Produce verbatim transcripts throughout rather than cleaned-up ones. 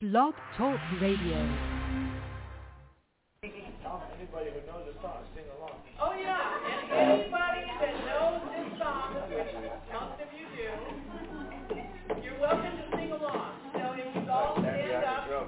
Blog Talk Radio. Anybody who knows the song, sing along. Oh yeah, and anybody that knows this song, which most of you do, you're welcome to sing along. So if you all stand up.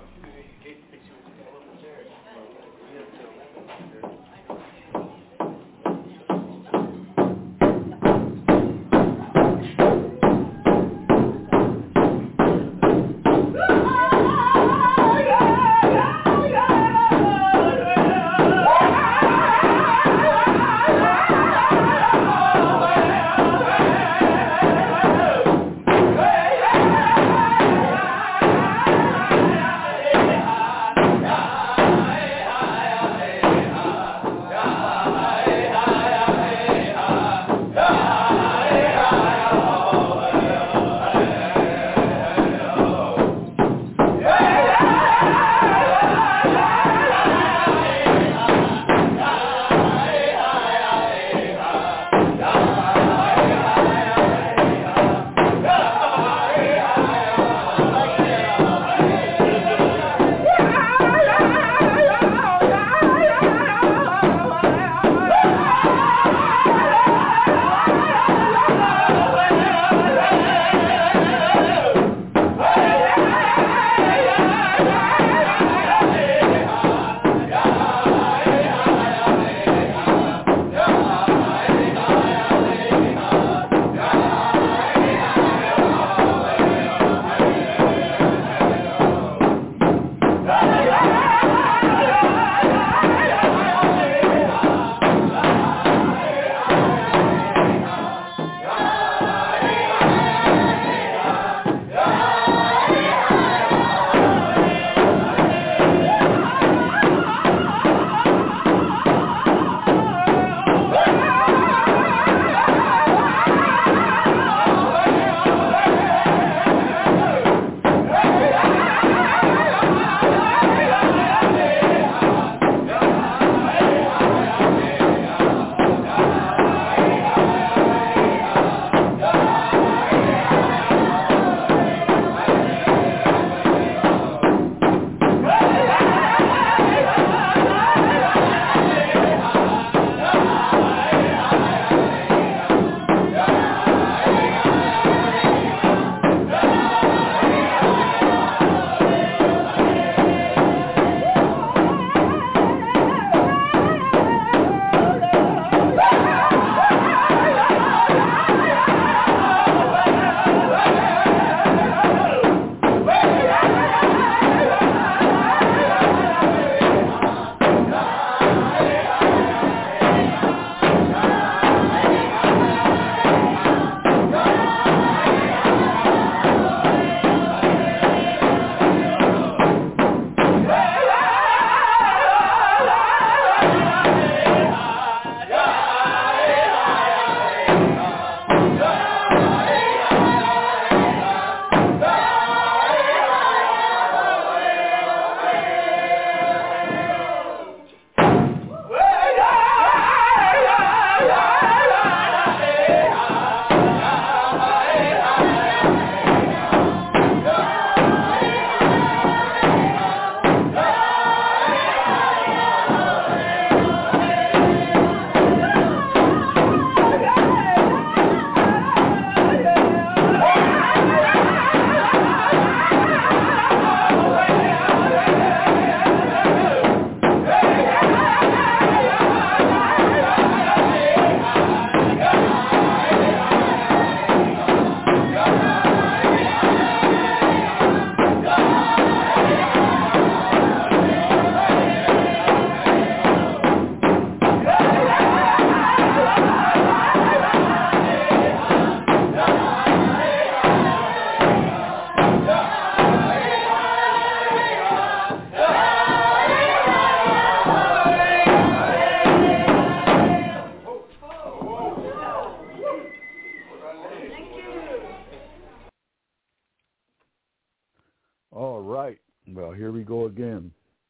All right. Well, here we go again.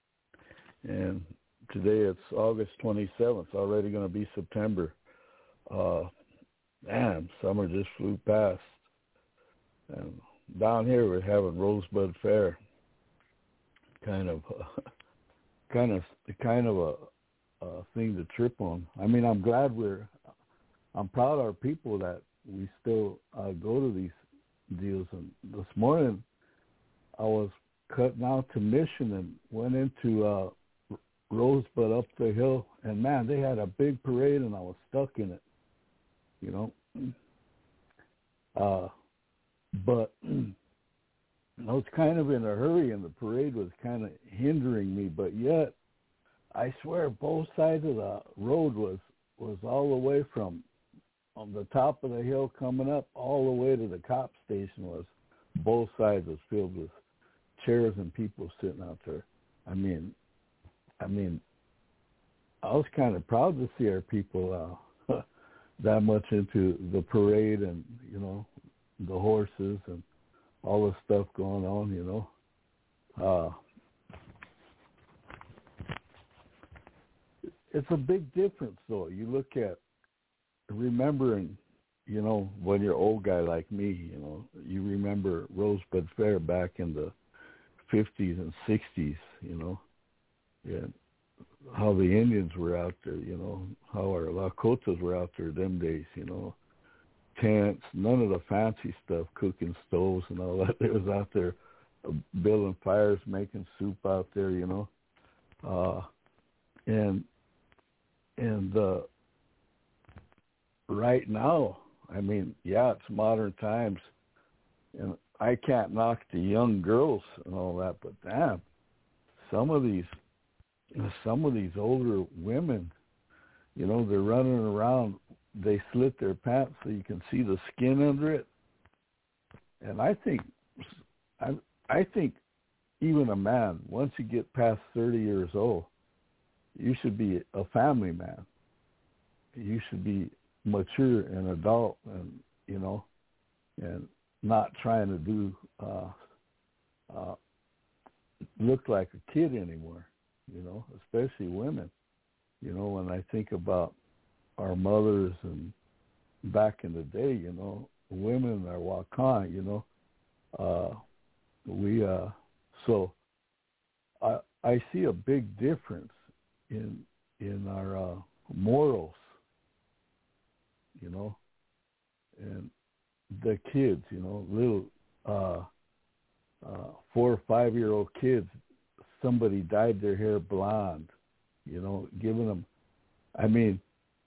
And today it's August twenty-seventh. It's already going to be September. Uh, man, summer just flew past. And down here we're having Rosebud Fair. kind of, uh, kind of, kind of a, a thing to trip on. I mean, I'm glad we're, I'm proud of our people that we still uh, go to these deals. And this morning, I was cutting out to Mission and went into uh, Rosebud up the hill, and man, they had a big parade, and I was stuck in it, you know. Uh, but I was kind of in a hurry, and the parade was kind of hindering me. But yet, I swear, both sides of the road was was all the way from on the top of the hill coming up all the way to the cop station. Was both sides was filled with chairs and people sitting out there. I mean, I mean, I was kind of proud to see our people uh, that much into the parade and, you know, the horses and all the stuff going on, you know. Uh, it's a big difference, though. You look at remembering, you know, when you're an old guy like me, you know, you remember Rosebud Fair back in the fifties and sixties, you know, and how the Indians were out there, you know, how our Lakotas were out there them days, you know, tents, none of the fancy stuff, cooking stoves and all that. They was out there building fires, making soup out there, you know, uh, and and uh, right now, I mean, yeah, it's modern times, and I can't knock the young girls and all that, but damn, some of these, some of these older women, you know, they're running around, they slit their pants so you can see the skin under it. And I think, I, I think even a man, once you get past thirty years old, you should be a family man. You should be mature and adult and, you know, and not trying to do uh, uh, look like a kid anymore, you know, especially women. You know, when I think about our mothers and back in the day, you know, women are Wakan, you know, uh, we, uh, so I I see a big difference in in our uh, morals, you know, and the kids, you know, little uh, uh, four or five-year-old kids, somebody dyed their hair blonde, you know, giving them, I mean,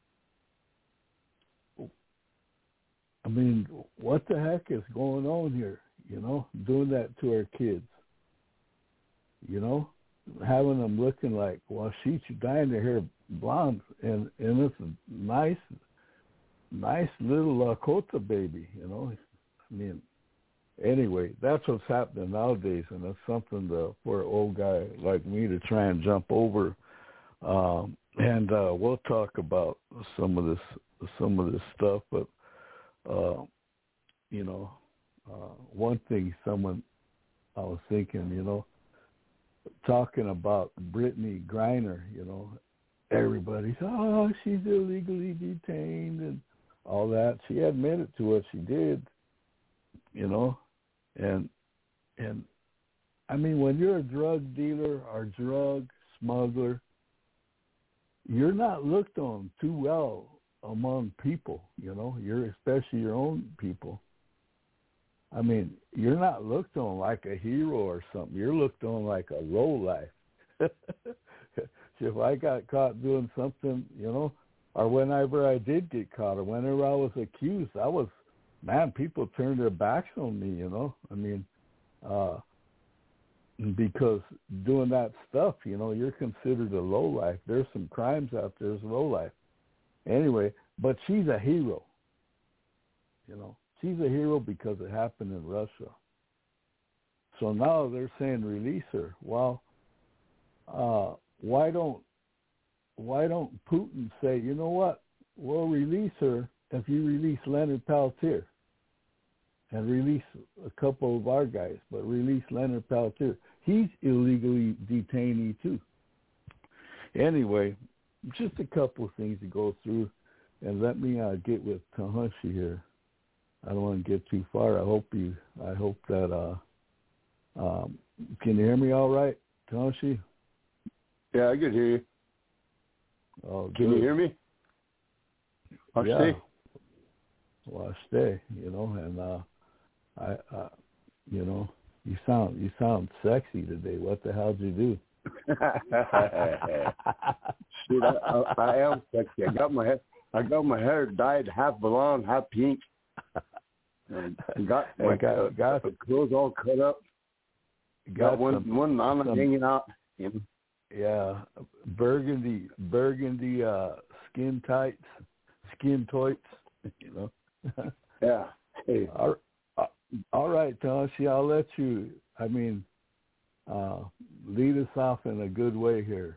I mean, what the heck is going on here, you know, doing that to our kids, you know, having them looking like, well, she's dyeing their hair blonde, and, and it's a nice, nice little Lakota baby, you know. I mean, anyway, that's what's happening nowadays, and that's something to, for an old guy like me to try and jump over. Um, and uh, we'll talk about some of this, some of this stuff. But uh, you know, uh, one thing, someone I was thinking, you know, talking about Brittany Griner, you know, everybody's, oh, she's illegally detained and all that. She admitted to what she did, you know, and and I mean, when you're a drug dealer or drug smuggler, you're not looked on too well among people, you know, you're especially your own people. I mean, you're not looked on like a hero or something. You're looked on like a lowlife. If I got caught doing something, you know, or whenever I did get caught, or whenever I was accused, I was, man, people turned their backs on me, you know. I mean, uh, because doing that stuff, you know, you're considered a lowlife. There's some crimes out there as lowlife. Anyway, but she's a hero, you know. She's a hero because it happened in Russia. So now they're saying release her. Well, uh, why don't why don't Putin say, you know what, we'll release her if you release Leonard Peltier and release a couple of our guys, but release Leonard Peltier. He's illegally detainee too. Anyway, just a couple of things to go through, and let me uh, get with Tahanshi here. I don't want to get too far. I hope you. I hope that. Uh, um, can you hear me all right? Toshi? Yeah, I can hear you. Oh, can good. you hear me? I'll yeah. stay. Well, I stay, you know, and uh, I, uh, you know, you sound you sound sexy today. What the hell did you do? Shit, I, I, I am sexy. I got my hair, I got my hair dyed half blonde, half pink. And got my got, uh, got, clothes all cut up. Got, got one some, one nana some, hanging out. You know? Yeah, burgundy burgundy uh, skin tights, skin toits. You know. Yeah. Hey. All, uh, all right, Toshi, I'll let you. I mean, uh, lead us off in a good way here.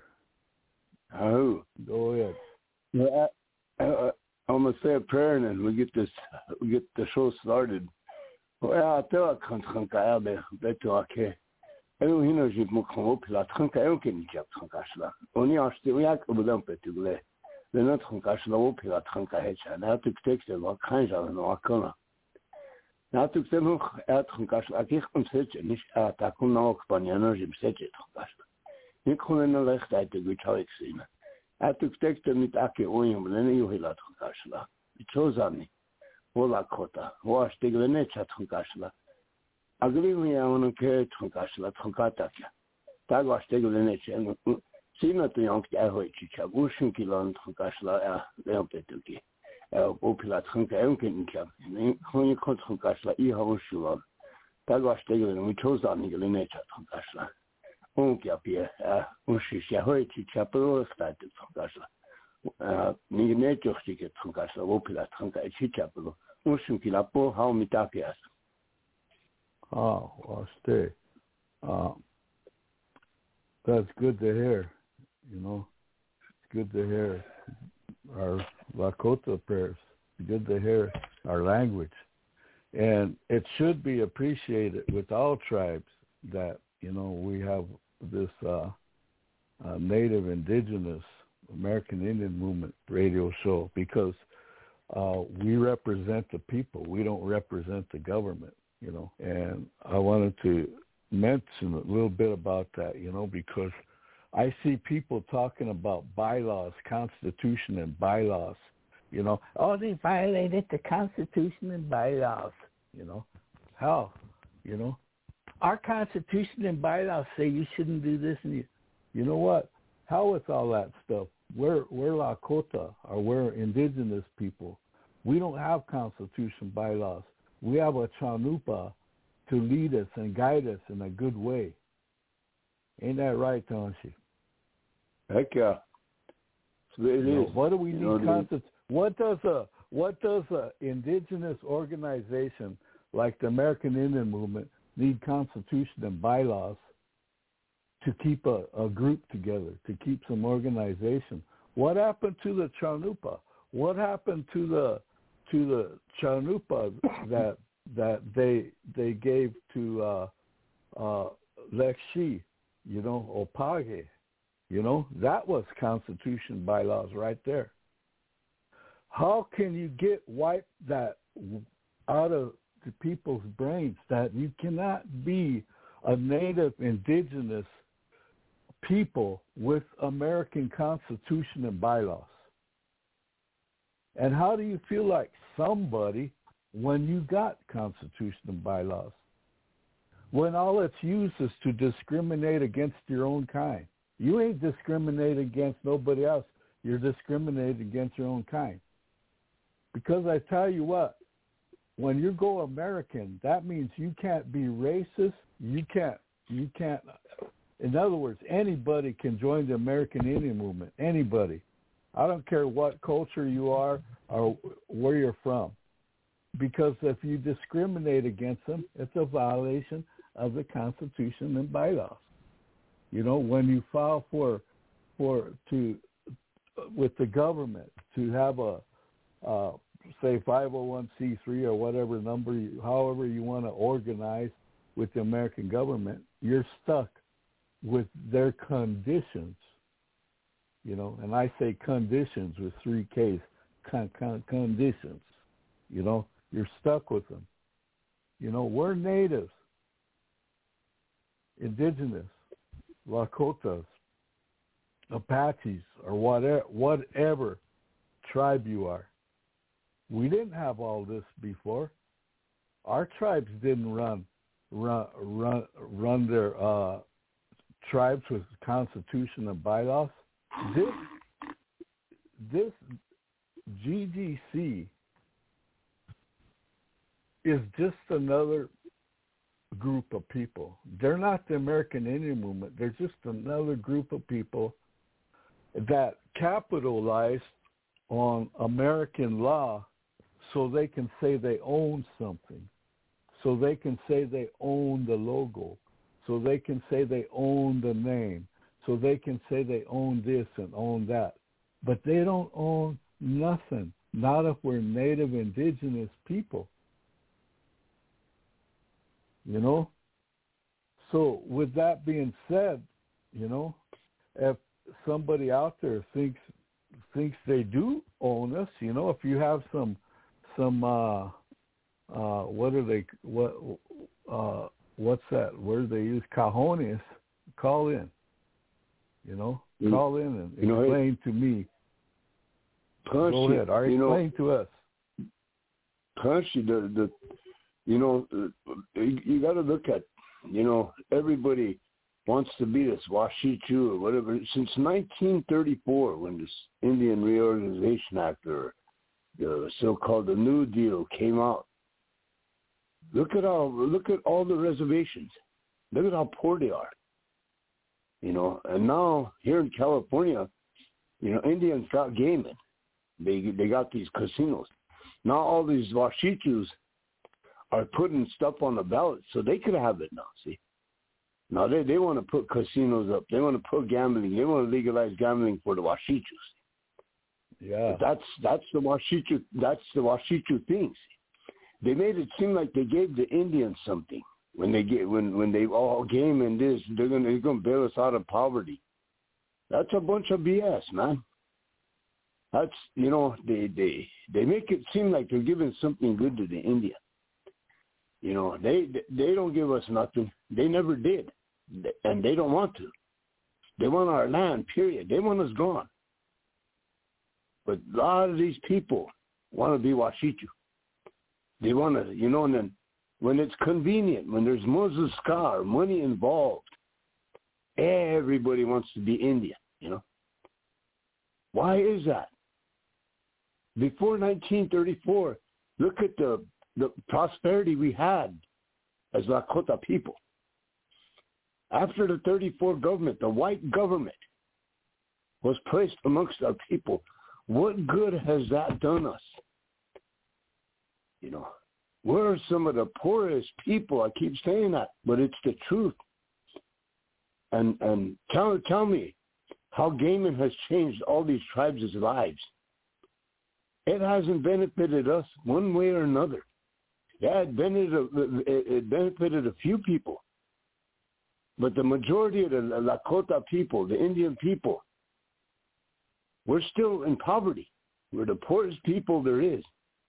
Oh. Go ahead. Yeah, I, I, I'm gonna say a prayer and then we get this, we get the show started. Well, I tell you, can't think I have better okay. I don't know if you can up la think I can get think I shall. Only I still we have to dump it to go. Then not think I shall up la think I had. And I took text and what kind of no kana. Now took them noch er think I shall. I think I'm such a nicht at I can now Spanish im set it. Ich kann nur rechtzeitig gut sehen. Er took text mit Ake Oyum, then you will at Hunkashla. It shows on me. Hola Kota, wash the grenade at Hunkashla. Agree me, I want to carry Hunkashla, Hunkataka. That was the grenade and see not the young Ahoichicha, Bushin Kilon, Hunkashla, Leopetuki, Opila Hunka Elkin Camp, and Honey Kot Hunkashla, Ihaushulon. That was the grenade, we chose on the grenade at Hunkashla. Onke up here, uh, Ushia Hoichicha, Pro started Hunkashla. Ni nature ticket Hunkashla, Opila Hunka Chichapolo, Ushim Kilapo, how Mitapias. Oh, well, stay. Uh, that's good to hear. You know, it's good to hear our Lakota prayers. It's good to hear our language. And it should be appreciated with all tribes that, you know, we have this uh, uh, Native Indigenous American Indian Movement radio show because uh, we represent the people. We don't represent the government, you know. And I wanted to mention a little bit about that, you know, because I see people talking about bylaws, Constitution and bylaws, you know. Oh, they violated the Constitution and bylaws, you know. Hell, you know. Our Constitution and bylaws say you shouldn't do this, and you, you know what? Hell with all that stuff. We're we're Lakota, or we're indigenous people. We don't have Constitution bylaws. We have a Chanupa to lead us and guide us in a good way. Ain't that right, Toshi? Heck yeah. So it you know, is. what do we you need? know, Consti- what does a what does a indigenous organization like the American Indian Movement need Constitution and bylaws to keep a, a group together, to keep some organization? What happened to the Chanupa? What happened to the to the Chanupa that that they they gave to uh, uh, Lekshi, you know, Opage? You know, that was Constitution bylaws right there. How can you get wipe that out of the people's brains that you cannot be a native indigenous people with American Constitution and bylaws? And how do you feel like somebody when you got Constitution and bylaws? When all it's used is to discriminate against your own kind. You ain't discriminating against nobody else. You're discriminating against your own kind. Because I tell you what, when you go American, that means you can't be racist. You can't, you can't, in other words, anybody can join the American Indian Movement. Anybody. I don't care what culture you are or where you're from. Because if you discriminate against them, it's a violation of the Constitution and bylaws. You know, when you file for, for, to, with the government to have a, uh, say five oh one c three or whatever number, you, however you want to organize with the American government, you're stuck with their conditions, you know, and I say conditions with three Ks, con, con, conditions, you know, you're stuck with them. You know, we're natives, indigenous. Lakotas, Apaches, or whatever, whatever tribe you are. We didn't have all this before. Our tribes didn't run run run run their uh, tribes with constitution and bylaws. This this G G C is just another group of people. They're not the American Indian movement. They're just another group of people that capitalized on American law so they can say they own something, so they can say they own the logo, so they can say they own the name, so they can say they own this and own that. But they don't own nothing, not if we're native indigenous people. You know? So with that being said, you know, if somebody out there thinks thinks they do own us, you know, if you have some some uh uh what are they what uh what's that word they use, cajones, call in. You know? Mm. Call in and you explain know, to me. Punch, Go ahead. Or explain know, to us. Punch, the the you know, you, you got to look at, you know, everybody wants to be this Washichu or whatever. Since nineteen thirty-four, when this Indian Reorganization Act, or the so-called the New Deal, came out, look at all look at all the reservations. Look at how poor they are. You know, and now here in California, you know, Indians got gaming. They they got these casinos. Now all these Washichus are putting stuff on the ballot so they could have it now, see? Now they, they want to put casinos up. They want to put gambling. They want to legalize gambling for the Washichus. Yeah. But that's that's the Washichu that's the Washichu thing. See? They made it seem like they gave the Indians something when they get when, when they all game and this, they're gonna they're gonna bail us out of poverty. That's a bunch of B S, man. That's you know, they they, they make it seem like they're giving something good to the Indian. You know, they they don't give us nothing. They never did, and they don't want to. They want our land, period. They want us gone. But a lot of these people want to be Washichu. They want to, you know, and then when it's convenient, when there's Muzuzka or money involved, everybody wants to be Indian, you know. Why is that? Before nineteen thirty-four, look at the the prosperity we had as Lakota people. After the thirty-four government, the white government was placed amongst our people. What good has that done us? You know, we're some of the poorest people. I keep saying that, but it's the truth. And and tell tell me how gaming has changed all these tribes' lives. It hasn't benefited us one way or another. Yeah, it benefited, it benefited a few people. But the majority of the Lakota people, the Indian people, we're still in poverty. We're the poorest people there is.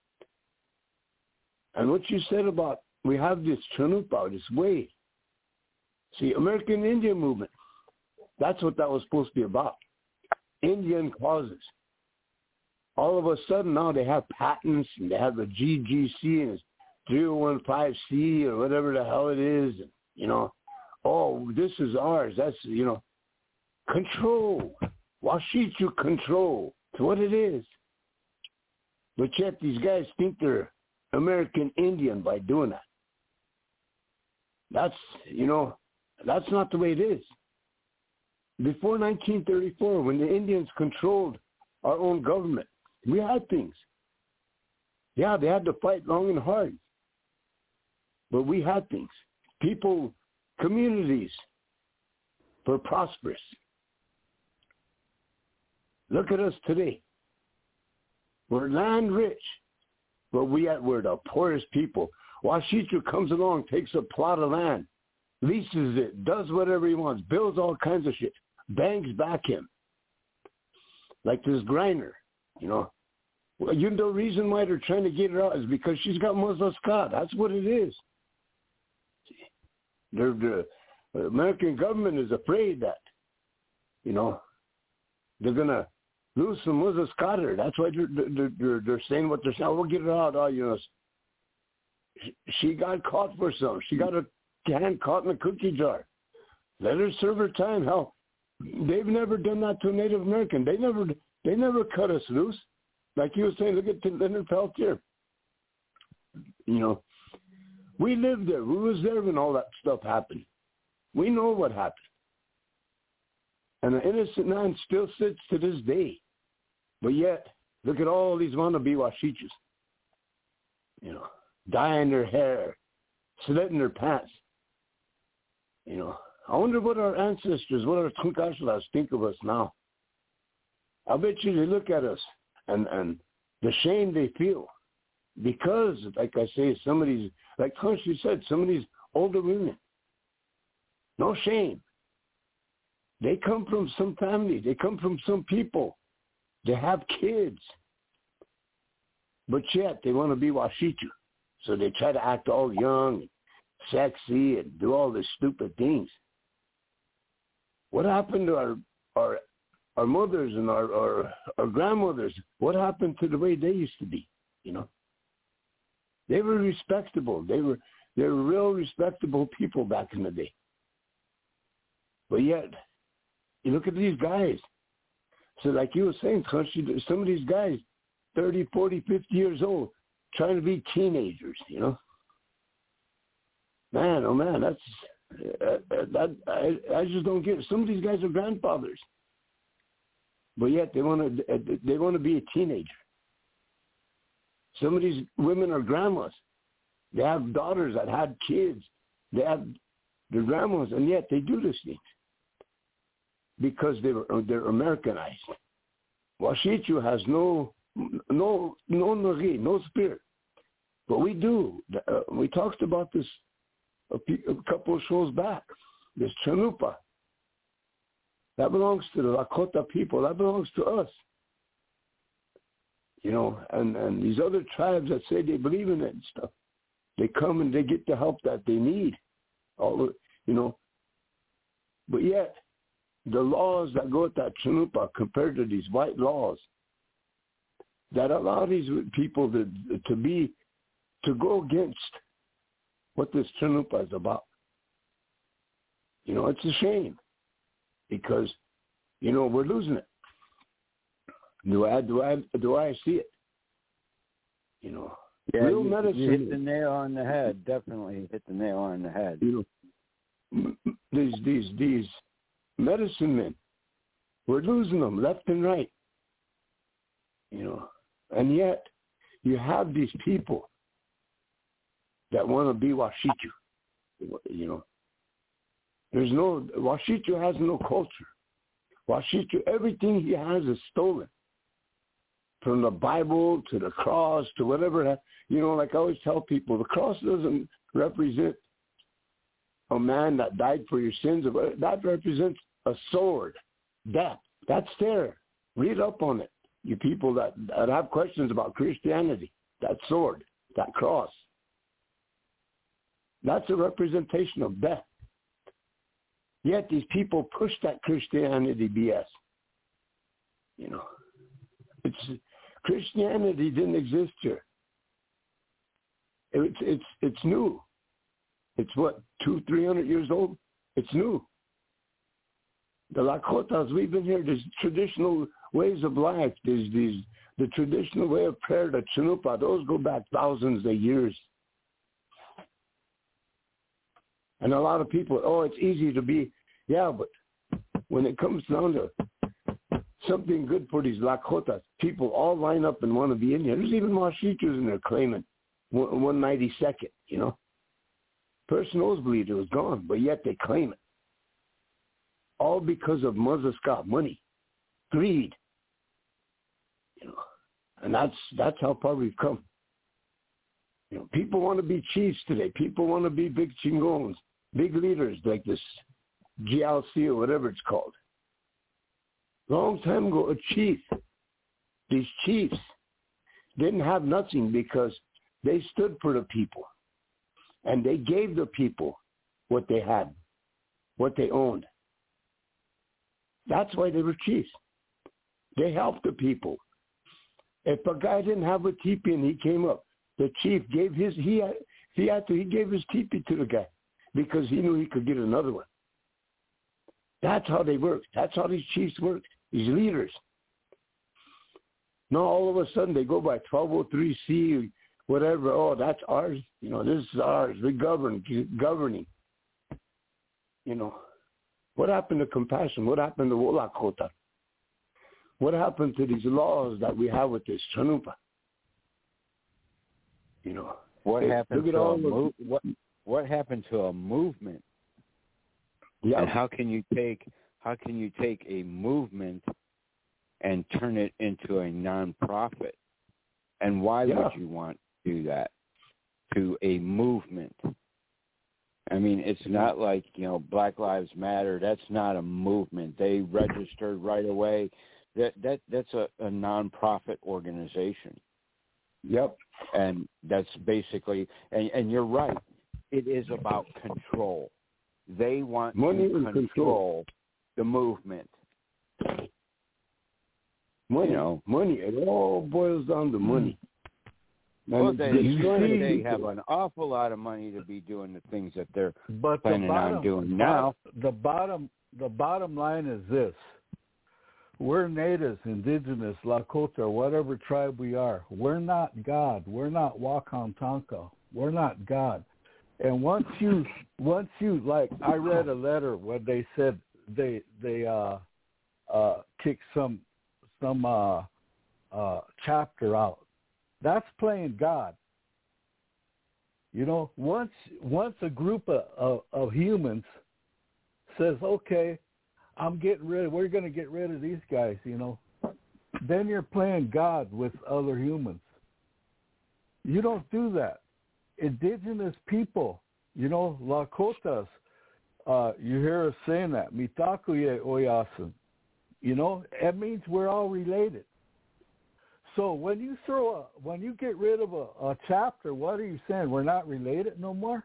And what you said about we have this Chanupa, this way. See, American Indian movement, that's what that was supposed to be about. Indian causes. All of a sudden now they have patents and they have the G G C and it's three oh one five C or whatever the hell it is. And, you know, oh, this is ours. That's, you know, control. Washichu control. It's what it is. But yet these guys think they're American Indian by doing that. That's, you know, that's not the way it is. Before nineteen thirty-four, when the Indians controlled our own government, we had things. Yeah, they had to fight long and hard. But we had things. People, communities were prosperous. Look at us today. We're land rich, but we at, we're the poorest people. Washichu comes along, takes a plot of land, leases it, does whatever he wants, builds all kinds of shit, bangs back him. Like this Griner, you know. Well, you know, the reason why they're trying to get her out is because she's got Muslim Scott. That's what it is. They're, they're, The American government is afraid that, you know, they're going to lose some Moses Carter. That's why they're, they're, they're saying what they're saying. Oh, we'll get her out. Oh, you know, she got caught for something. She got her hand caught in a cookie jar. Let her serve her time. Hell, they've never done that to a Native American. They never, they never cut us loose. Like you were saying, look at Leonard Peltier. You know, we lived there. We was there when all that stuff happened. We know what happened. And an innocent man still sits to this day. But yet, look at all these wannabe Washichus. You know, dyeing their hair, slitting their pants. You know, I wonder what our ancestors, what our Tunkashlas think of us now. I bet you they look at us and, and the shame they feel. Because, like I say, some of these, like Constance said, some of these older women, no shame. They come from some family. They come from some people. They have kids. But yet they want to be Washichu. So they try to act all young and sexy and do all these stupid things. What happened to our our our mothers and our, our, our grandmothers? What happened to the way they used to be, you know? They were respectable. They were they were real respectable people back in the day. But yet, you look at these guys. So like you were saying, some of these guys, thirty, forty, fifty years old, trying to be teenagers, you know? Man, oh man, that's, uh, that I, I just don't get it. Some of these guys are grandfathers. But yet they want to they want to be a teenager. Some of these women are grandmas. They have daughters that had kids. They have their grandmas, and yet they do these things because they were they're Americanized. Washichu has no no no nori, no spirit, but we do. Uh, we talked about this a, a couple of shows back. This Chanupa that belongs to the Lakota people. That belongs to us. You know, and, and these other tribes that say they believe in it and stuff, they come and they get the help that they need. All the, you know, but yet the laws that go with that Chanupa compared to these white laws that allow these people to to be to go against what this Chanupa is about. You know, it's a shame because, you know, we're losing it. Do I do I do I see it? You know, yeah, real you, medicine. You hit the nail on the head. Definitely hit the nail on the head. You know, these these these medicine men, we're losing them left and right. You know, and yet you have these people that want to be Washichu. You know, there's no Washichu has no culture. Washichu, everything he has is stolen. From the Bible to the cross to whatever, you know, like I always tell people, the cross doesn't represent a man that died for your sins. That represents a sword, death. That's there. Read up on it, you people that, that have questions about Christianity. That sword, that cross. That's a representation of death. Yet these people push that Christianity B S. You know, it's Christianity didn't exist here. It's it's it's new. It's what two, three hundred years old. It's new. The Lakotas, we've been here. There's traditional ways of life. There's these the traditional way of prayer, the Chanupa. Those go back thousands of years. And a lot of people, oh, it's easy to be, yeah, but when it comes down to something good for these Lakotas, people all line up and want to be in here. There's even Washichus in there claiming one ninety-second, you know. First nosebleed, it was gone, but yet they claim it. All because of Mazaskat money, greed, you know. And that's that's how far we've come. You know, people want to be chiefs today. People want to be big chingons, big leaders like this G L C or whatever it's called. Long time ago, a chief, these chiefs didn't have nothing because they stood for the people and they gave the people what they had. what they owned. That's why they were chiefs. They helped the people. If a guy didn't have a teepee and he came up, the chief gave his, he had, he had to, he gave his teepee to the guy because he knew he could get another one. That's how they worked. That's how these chiefs worked, these leaders. Now all of a sudden they go by twelve oh three C, whatever. Oh, that's ours. You know, this is ours. We govern, governing. You know, what happened to compassion? What happened to Wolakota? What happened to these laws that we have with this Chanupa? You know, what they, happened to a move? What what happened to a movement? Yeah. And how can you take how can you take a movement and turn it into a nonprofit? And why yeah. would you want to do that to a movement? I mean, it's not like, you know, Black Lives Matter. That's not a movement. They registered right away. That that that's a, a nonprofit organization. Yep. And that's basically, and, and you're right. It is about control. They want money to and control, control the movement. Money, you know, money. It all boils down to money. Well, they, see, they have an awful lot of money to be doing the things that they're but planning the bottom, on doing the now. Bottom, the bottom, the bottom line is this: we're natives, indigenous, Lakota, whatever tribe we are. We're not God. We're not Wakantanka. We're not God. And once you, once you, like, I read a letter where they said they they uh, uh, kicked some some uh, uh, chapter out. That's playing God. You know, once once a group of, of, of humans says, okay, I'm getting rid of, we're going to get rid of these guys, you know, then you're playing God with other humans. You don't do that. Indigenous people, you know, Lakotas, uh, you hear us saying that, Mitakuye Oyasin, you know, it means we're all related. So when you throw a, when you get rid of a, a chapter, what are you saying? We're not related no more?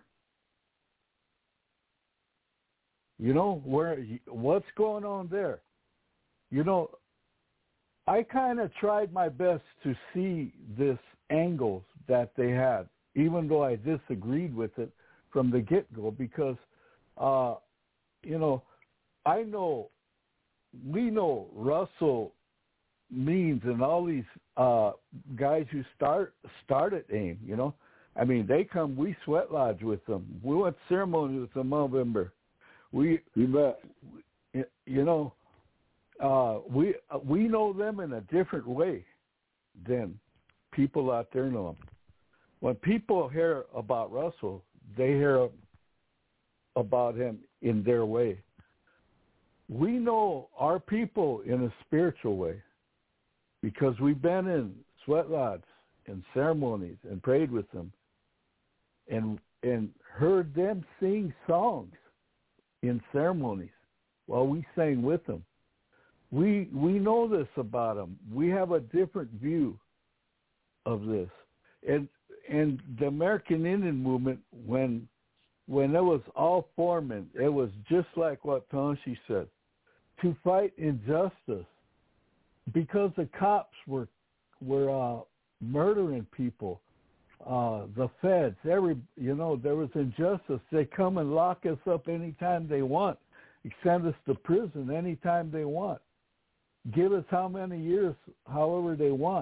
You know, where what's going on there? You know, I kind of tried my best to see this angles that they had, even though I disagreed with it from the get-go, because, uh, you know, I know, we know Russell Means and all these uh, guys who start started AIM, you know. I mean, they come, we sweat lodge with them. We went to ceremony with them, November. We, you bet. You know, uh, we we know them in a different way than people out there know them. When people hear about Russell, they hear about him in their way. We know our people in a spiritual way, because we've been in sweat lodges and ceremonies and prayed with them and and heard them sing songs in ceremonies while we sang with them. We we know this about them. We have a different view of this. And and the American Indian movement, when when it was all forming, it was just like what Tonshi said, to fight injustice. Because the cops were were uh, murdering people, uh, the feds, every you know, there was injustice. They come and lock us up anytime they want, send us to prison anytime they want, give us how many years, however they want.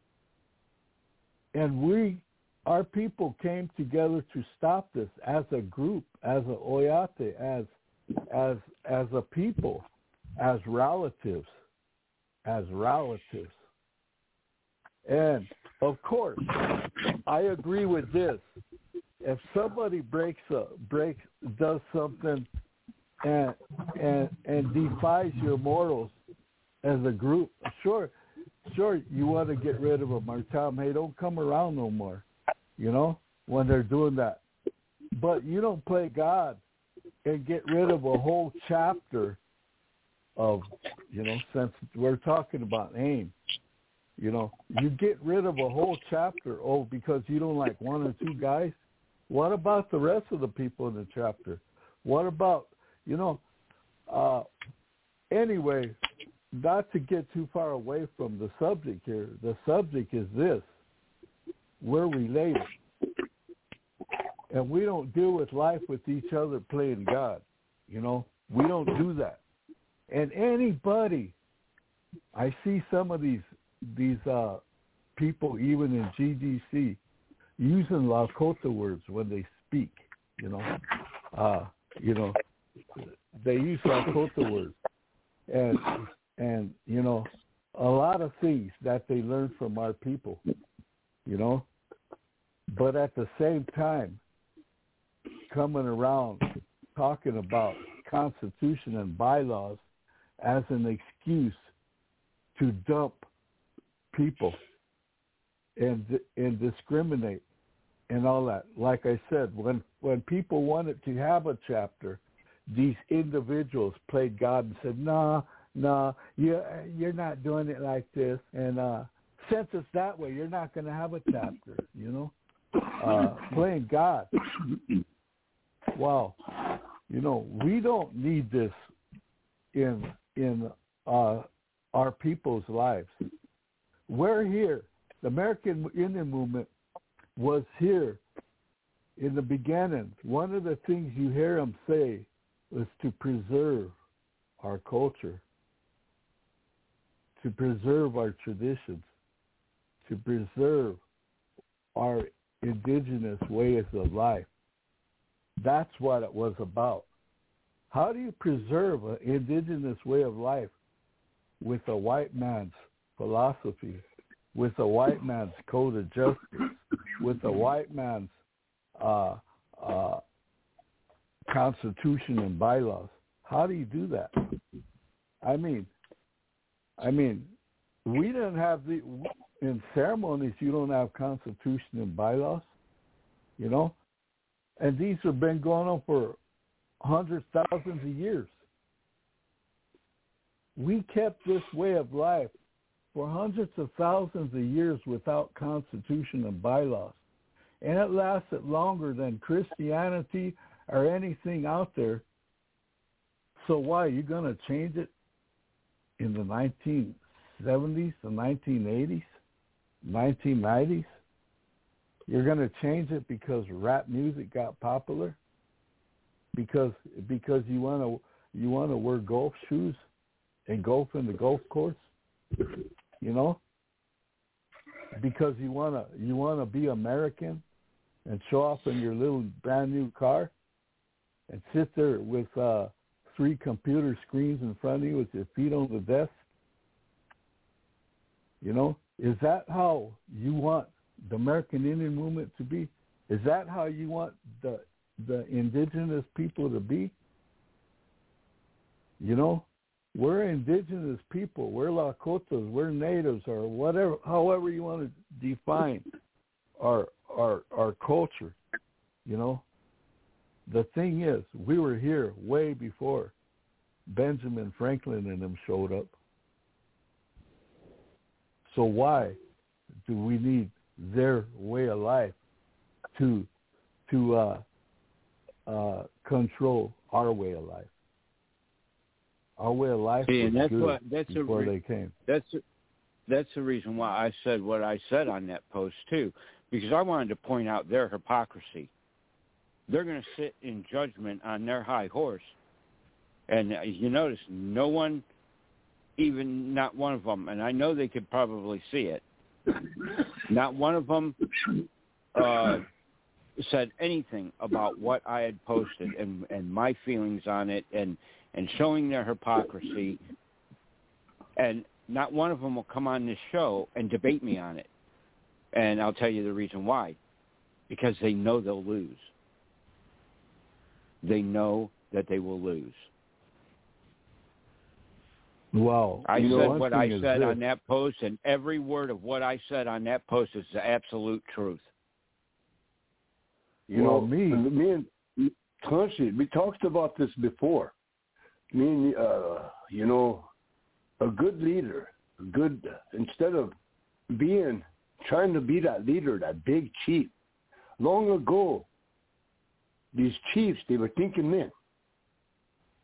And we, our people, came together to stop this as a group, as a Oyate, as as as a people, as relatives. as relatives. And, of course, I agree with this. If somebody breaks a, breaks, does something and, and, and defies your morals as a group, sure, sure, you want to get rid of them or tell them, hey, don't come around no more, you know, when they're doing that. But you don't play God and get rid of a whole chapter of, you know, since we're talking about AIM, you know, you get rid of a whole chapter, oh, because you don't like one or two guys. What about the rest of the people in the chapter? What about you know, uh, anyway, not to get too far away from the subject here. The subject is this. We're related. And we don't deal with life with each other playing God. You know, we don't do that. And anybody, I see some of these these uh, people, even in G D C, using Lakota words when they speak. You know, uh, you know, they use Lakota words, and and you know, a lot of things that they learn from our people. You know, but at the same time, coming around talking about Constitution and bylaws as an excuse to dump people and and discriminate and all that. Like I said, when when people wanted to have a chapter, these individuals played God and said, "Nah, nah, you you're not doing it like this, and uh, since it's that way, you're not going to have a chapter." You know, uh, playing God. Wow, you know, we don't need this in in uh, our people's lives. We're here. The American Indian movement was here in the beginning. One of the things you hear them say was to preserve our culture, to preserve our traditions, to preserve our indigenous ways of life. That's what it was about. How do you preserve an indigenous way of life with a white man's philosophy, with a white man's code of justice, with a white man's uh, uh, constitution and bylaws? How do you do that? I mean, I mean, we didn't have the in ceremonies. You don't have constitution and bylaws, you know, and these have been going on for hundreds, thousands of years. We kept this way of life for hundreds of thousands of years without constitution and bylaws. And it lasted longer than Christianity or anything out there. So why? Are you going to change it in the nineteen seventies, the nineteen eighties, nineteen nineties? You're going to change it because rap music got popular? Because because you want to you want to wear golf shoes and golf in the golf course, you know? Because you want to you want to be American and show off in your little brand new car and sit there with uh, three computer screens in front of you with your feet on the desk? You know, is that how you want the American Indian movement to be? Is that how you want the the indigenous people to be? You know, we're indigenous people. We're Lakotas. We're natives, or whatever, however you want to define our our our culture. You know, the thing is, we were here way before Benjamin Franklin and them showed up. So why do we need their way of life to to uh, uh, control our way of life? Our way of life See, was and that's good what, that's before a re- they came. That's a, that's the reason why I said what I said on that post too, because I wanted to point out their hypocrisy. They're going to sit in judgment on their high horse, and you notice no one, even not one of them, and I know they could probably see it, not one of them uh, said anything about what I had posted and, and my feelings on it and, and showing their hypocrisy. And not one of them will come on this show and debate me on it. And I'll tell you the reason why. Because they know they'll lose. They know that they will lose. Wow. I you said know, what I said this. on that post, and every word of what I said on that post is the absolute truth. You well, know, me, me and Clancy, we talked about this before. Me and, uh, you know, a good leader, a good, instead of being, trying to be that leader, that big chief, long ago, these chiefs, they were thinking men.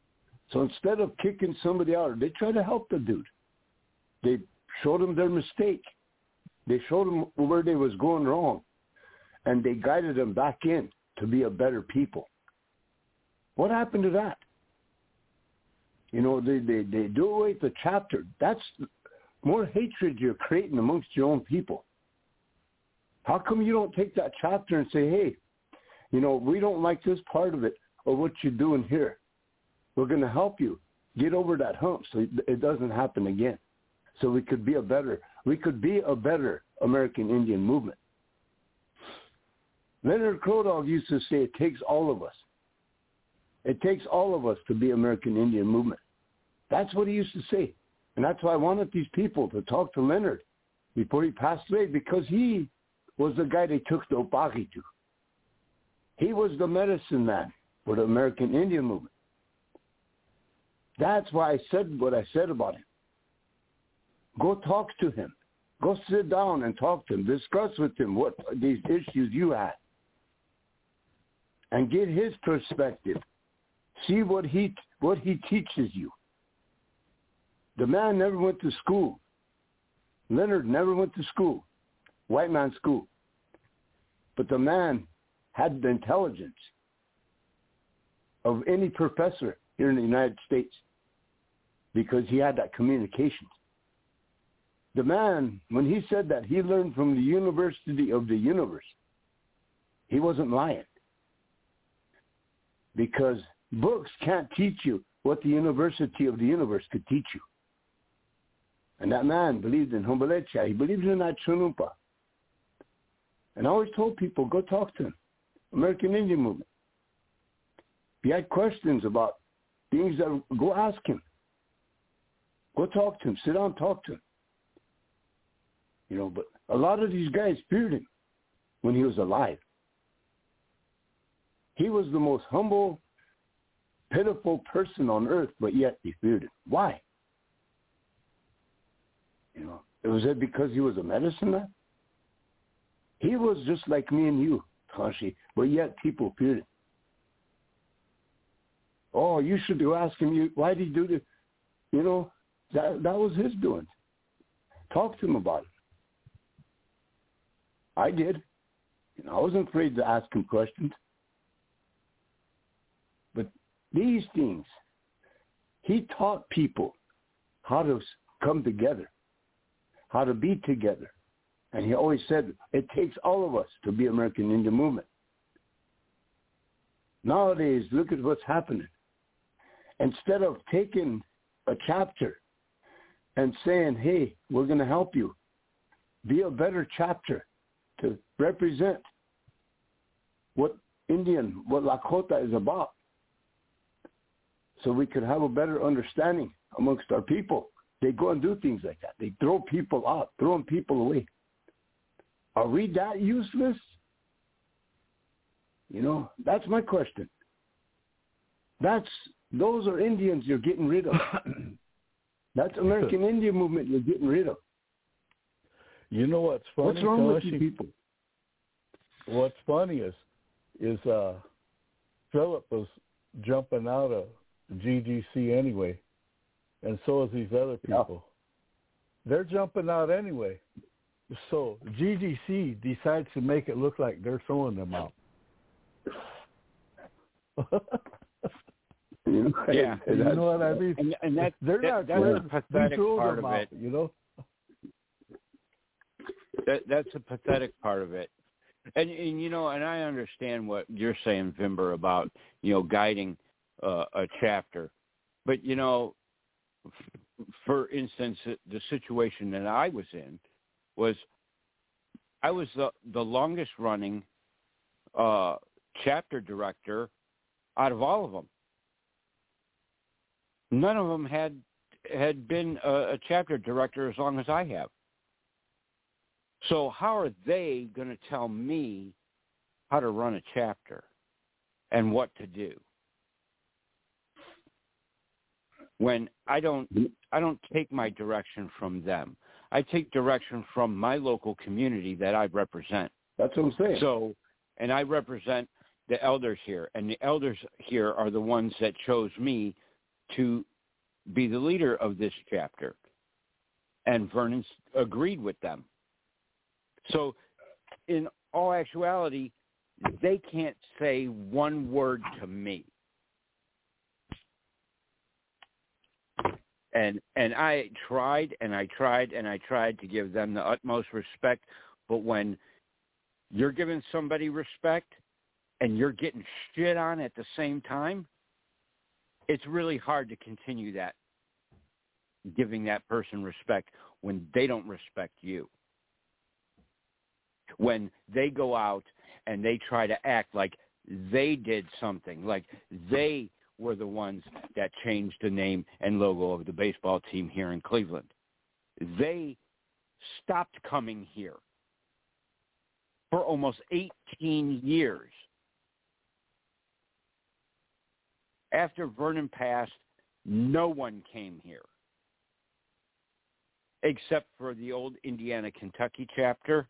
So instead of kicking somebody out, they try to help the dude. They showed him their mistake. They showed him where they was going wrong, and they guided them back in to be a better people. What happened to that? You know, they, they, they do away with the chapter. That's more hatred you're creating amongst your own people. How come you don't take that chapter and say, hey, you know, we don't like this part of it or what you're doing here. We're going to help you get over that hump so it doesn't happen again. So we could be a better, we could be a better American Indian movement. Leonard Crodog used to say it takes all of us. It takes all of us to be American Indian movement. That's what he used to say. And that's why I wanted these people to talk to Leonard before he passed away, because he was the guy they took the Opaki to. He was the medicine man for the American Indian movement. That's why I said what I said about him. Go talk to him. Go sit down and talk to him. Discuss with him what these issues you had. And get his perspective. See what he what he teaches you. The man never went to school. Leonard never went to school. White man school. But the man had the intelligence of any professor here in the United States because he had that communication. The man, when he said that, he learned from the University of the Universe. He wasn't lying. Because books can't teach you what the University of the Universe could teach you. And that man believed in Humbelecha. He believed in that Chunumpa. And I always told people, go talk to him. American Indian Movement. If you had questions about things, that go ask him. Go talk to him. Sit down and talk to him. You know, but a lot of these guys feared him when he was alive. He was the most humble, pitiful person on earth, but yet he feared him. Why? You know, was it because he was a medicine man? He was just like me and you, Kanshi, but yet people feared him. Oh, you should be asking me, why did he do this? You know, that that was his doing. Talk to him about it. I did. You know, I wasn't afraid to ask him questions. But these things, he taught people how to come together, how to be together. And he always said, it takes all of us to be American Indian Movement. Nowadays, look at what's happening. Instead of taking a chapter and saying, hey, we're going to help you, be a better chapter to represent what Indian, what Lakota is about, so we could have a better understanding amongst our people. They go and do things like that. They throw people out, throwing people away. Are we that useless? You know, that's my question. That's those are Indians you're getting rid of. That's American Indian Movement you're getting rid of. You know what's funny? What's wrong with you people? What's funny is, is uh, Philip was jumping out of G G C anyway, and so is these other people. Yeah. They're jumping out anyway. So G G C decides to make it look like they're throwing them out. You know, yeah, you know what I mean. And, and that, they're that, not that's a pathetic part of out, it. You know, that that's a pathetic part of it. And, and you know, and I understand what you're saying, Vimber, about you know guiding uh, a chapter, but you know, f- for instance, the situation that I was in was I was the, the longest running uh, chapter director out of all of them. None of them had had been a, a chapter director as long as I have. So how are they going to tell me how to run a chapter and what to do when I don't I don't take my direction from them? I take direction from my local community that I represent. That's what I'm saying. So, and I represent the elders here, and the elders here are the ones that chose me to be the leader of this chapter. And Vernon agreed with them. So in all actuality, they can't say one word to me. And and I tried and I tried and I tried to give them the utmost respect, but when you're giving somebody respect and you're getting shit on at the same time, it's really hard to continue that, giving that person respect when they don't respect you. When they go out and they try to act like they did something, like they were the ones that changed the name and logo of the baseball team here in Cleveland. They stopped coming here for almost eighteen years. After Vernon passed, no one came here except for the old Indiana, Kentucky chapter,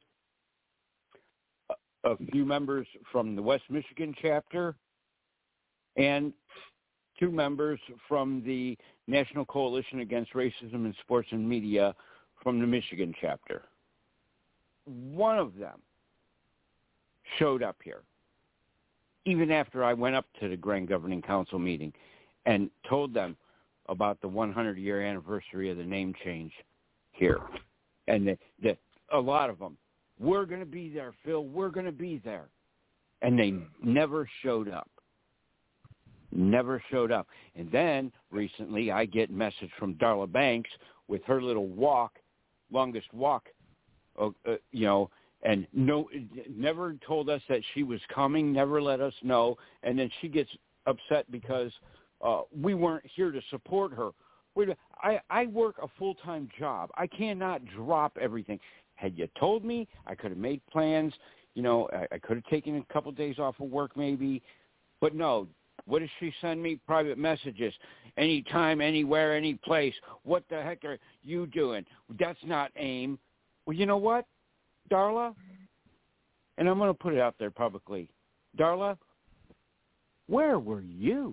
a few members from the West Michigan chapter, and two members from the National Coalition Against Racism in Sports and Media from the Michigan chapter. One of them showed up here, even after I went up to the Grand Governing Council meeting and told them about the hundred-year anniversary of the name change here. And the, the, a lot of them, we're going to be there, Phil, we're going to be there. And they never showed up. Never showed up. And then recently I get a message from Darla Banks with her little walk, longest walk, uh, uh, you know, and no, never told us that she was coming, never let us know. And then she gets upset because uh, we weren't here to support her. Wait, I, I work a full-time job. I cannot drop everything. Had you told me, I could have made plans. You know, I, I could have taken a couple of days off of work maybe. But no, what does she send me? Private messages. Anytime, anywhere, any place. What the heck are you doing? That's not AIM. Well, you know what, Darla? And I'm going to put it out there publicly. Darla, where were you?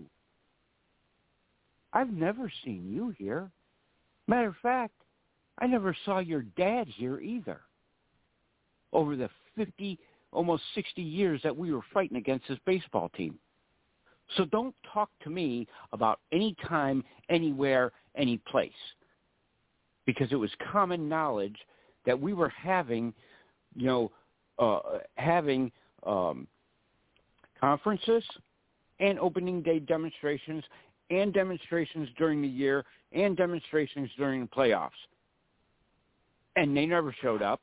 I've never seen you here. Matter of fact, I never saw your dad here either. Over the fifty, almost sixty years that we were fighting against this baseball team. So don't talk to me about any time, anywhere, any place. Because it was common knowledge that we were having, you know, uh, having um, conferences and opening day demonstrations and demonstrations during the year and demonstrations during the playoffs. And they never showed up.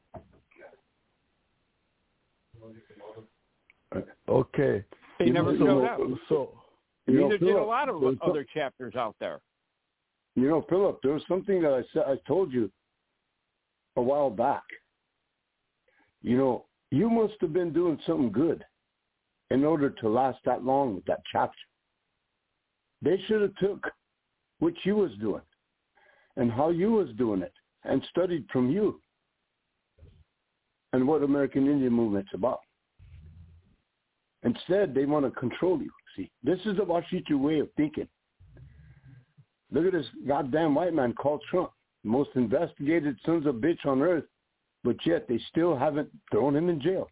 Okay. They you never know, showed up. So, Neither know, did Philip, a lot of other chapters out there. You know, Philip, there was something that I said, I told you a while back. You know, you must have been doing something good in order to last that long with that chapter. They should have took what you was doing and how you was doing it and studied from you and what American Indian Movement's about. Instead, they want to control you. See, this is the Washington way of thinking. Look at this goddamn white man called Trump, the most investigated sons of bitch on earth, but yet they still haven't thrown him in jail.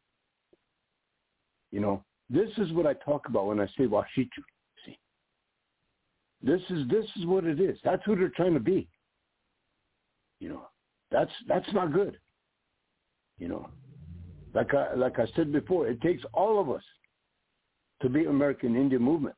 You know, this is what I talk about when I say Washington. See, this is this is what it is. That's who they're trying to be. You know, that's that's not good. You know, like I like I said before, it takes all of us to be American Indian Movement.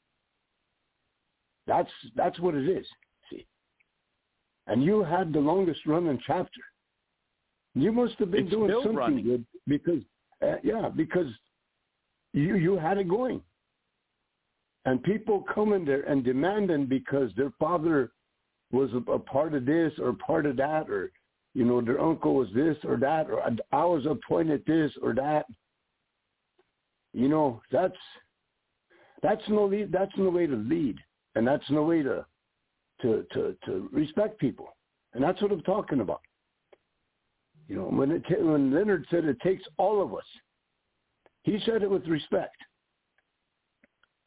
That's that's what it is. See, and you had the longest running chapter. You must have been it's doing something running. good because, uh, yeah, because you you had it going, and people coming there and demanding because their father was a, a part of this or part of that, or you know their uncle was this or that, or I was appointed this or that. You know, that's that's no lead, that's no way to lead, and that's no way to to to, to respect people, and that's what I'm talking about. You know, when it when Leonard said it takes all of us, he said it with respect.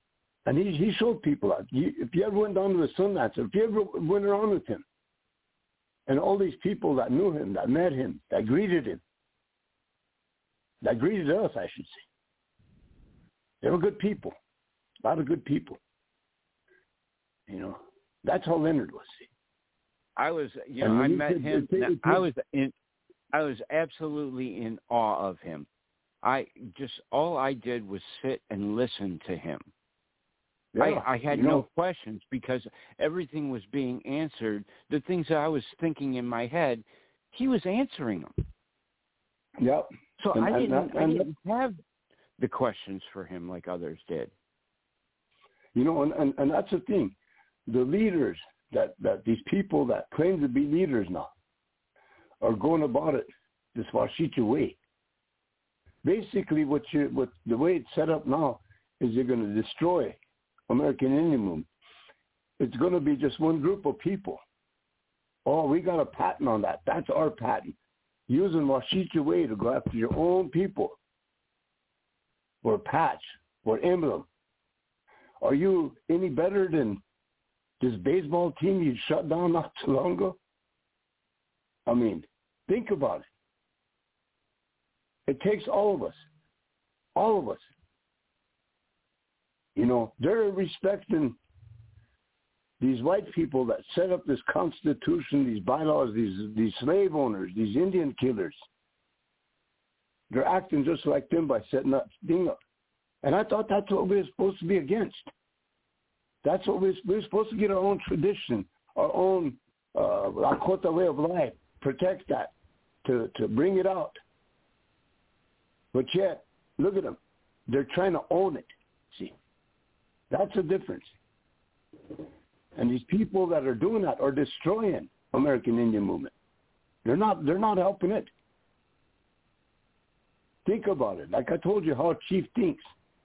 And he he showed people that. You, if you ever went down to the Sundance, if you ever went around with him, and all these people that knew him, that met him, that greeted him, that greeted us, I should say. They were good people, a lot of good people. You know, that's how Leonard was. See? I was, you know, I met him. I was in, I was absolutely in awe of him. I just, all I did was sit and listen to him. Yeah, I, I had you know, no questions because everything was being answered. The things that I was thinking in my head, he was answering them. Yep. So and, I didn't, and, and, I didn't have the questions for him like others did. You know, and, and, and that's the thing. The leaders that, that these people that claim to be leaders now are going about it this Washita way. Basically, what you what the way it's set up now is you're going to destroy American Indian movement. It's going to be just one group of people. Oh, we got a patent on that. That's our patent. Using Washita way to go after your own people. Or patch, or emblem. Are you any better than this baseball team you shut down not too long ago? I mean, think about it. It takes all of us. All of us. You know, they're respecting these white people that set up this constitution, these bylaws, these these slave owners, these Indian killers. They're acting just like them by setting that thing up. And I thought that's what we were supposed to be against. That's what we we're, we're supposed to get our own tradition, our own uh, Lakota way of life, protect that, to, to bring it out. But yet, look at them. They're trying to own it. See, that's the difference. And these people that are doing that are destroying American Indian movement. They're not. They're not helping it. Think about it. Like I told you, how a chief thinks.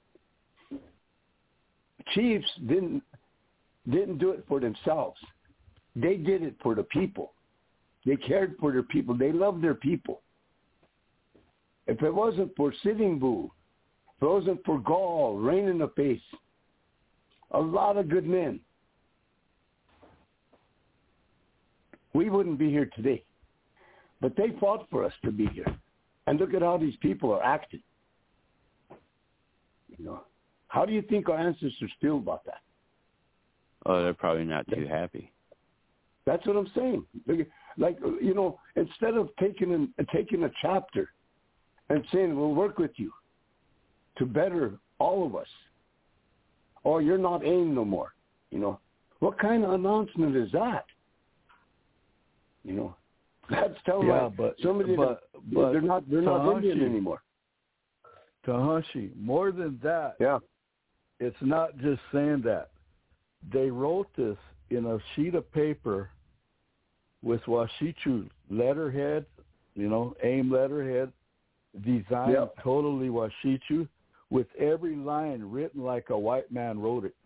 Chiefs didn't didn't do it for themselves. They did it for the people. They cared for their people. They loved their people. If it wasn't for Sitting Bull, if it wasn't for Gall, rain in the face, a lot of good men, we wouldn't be here today. But they fought for us to be here. And look at how these people are acting. You know, how do you think our ancestors feel about that? Oh, they're probably not too happy. That's what I'm saying. Like, you know, instead of taking a, taking a chapter and saying, we'll work with you to better all of us. Or you're not AIM no more. You know, what kind of announcement is that? You know, that's telling yeah, like but, somebody but, that, but they're not they're not Indian anymore. Tahashi, more than that, yeah, it's not just saying that. They wrote this in a sheet of paper with Washichu letterhead, you know, AIM letterhead, designed yep. totally Washichu, with every line written like a white man wrote it.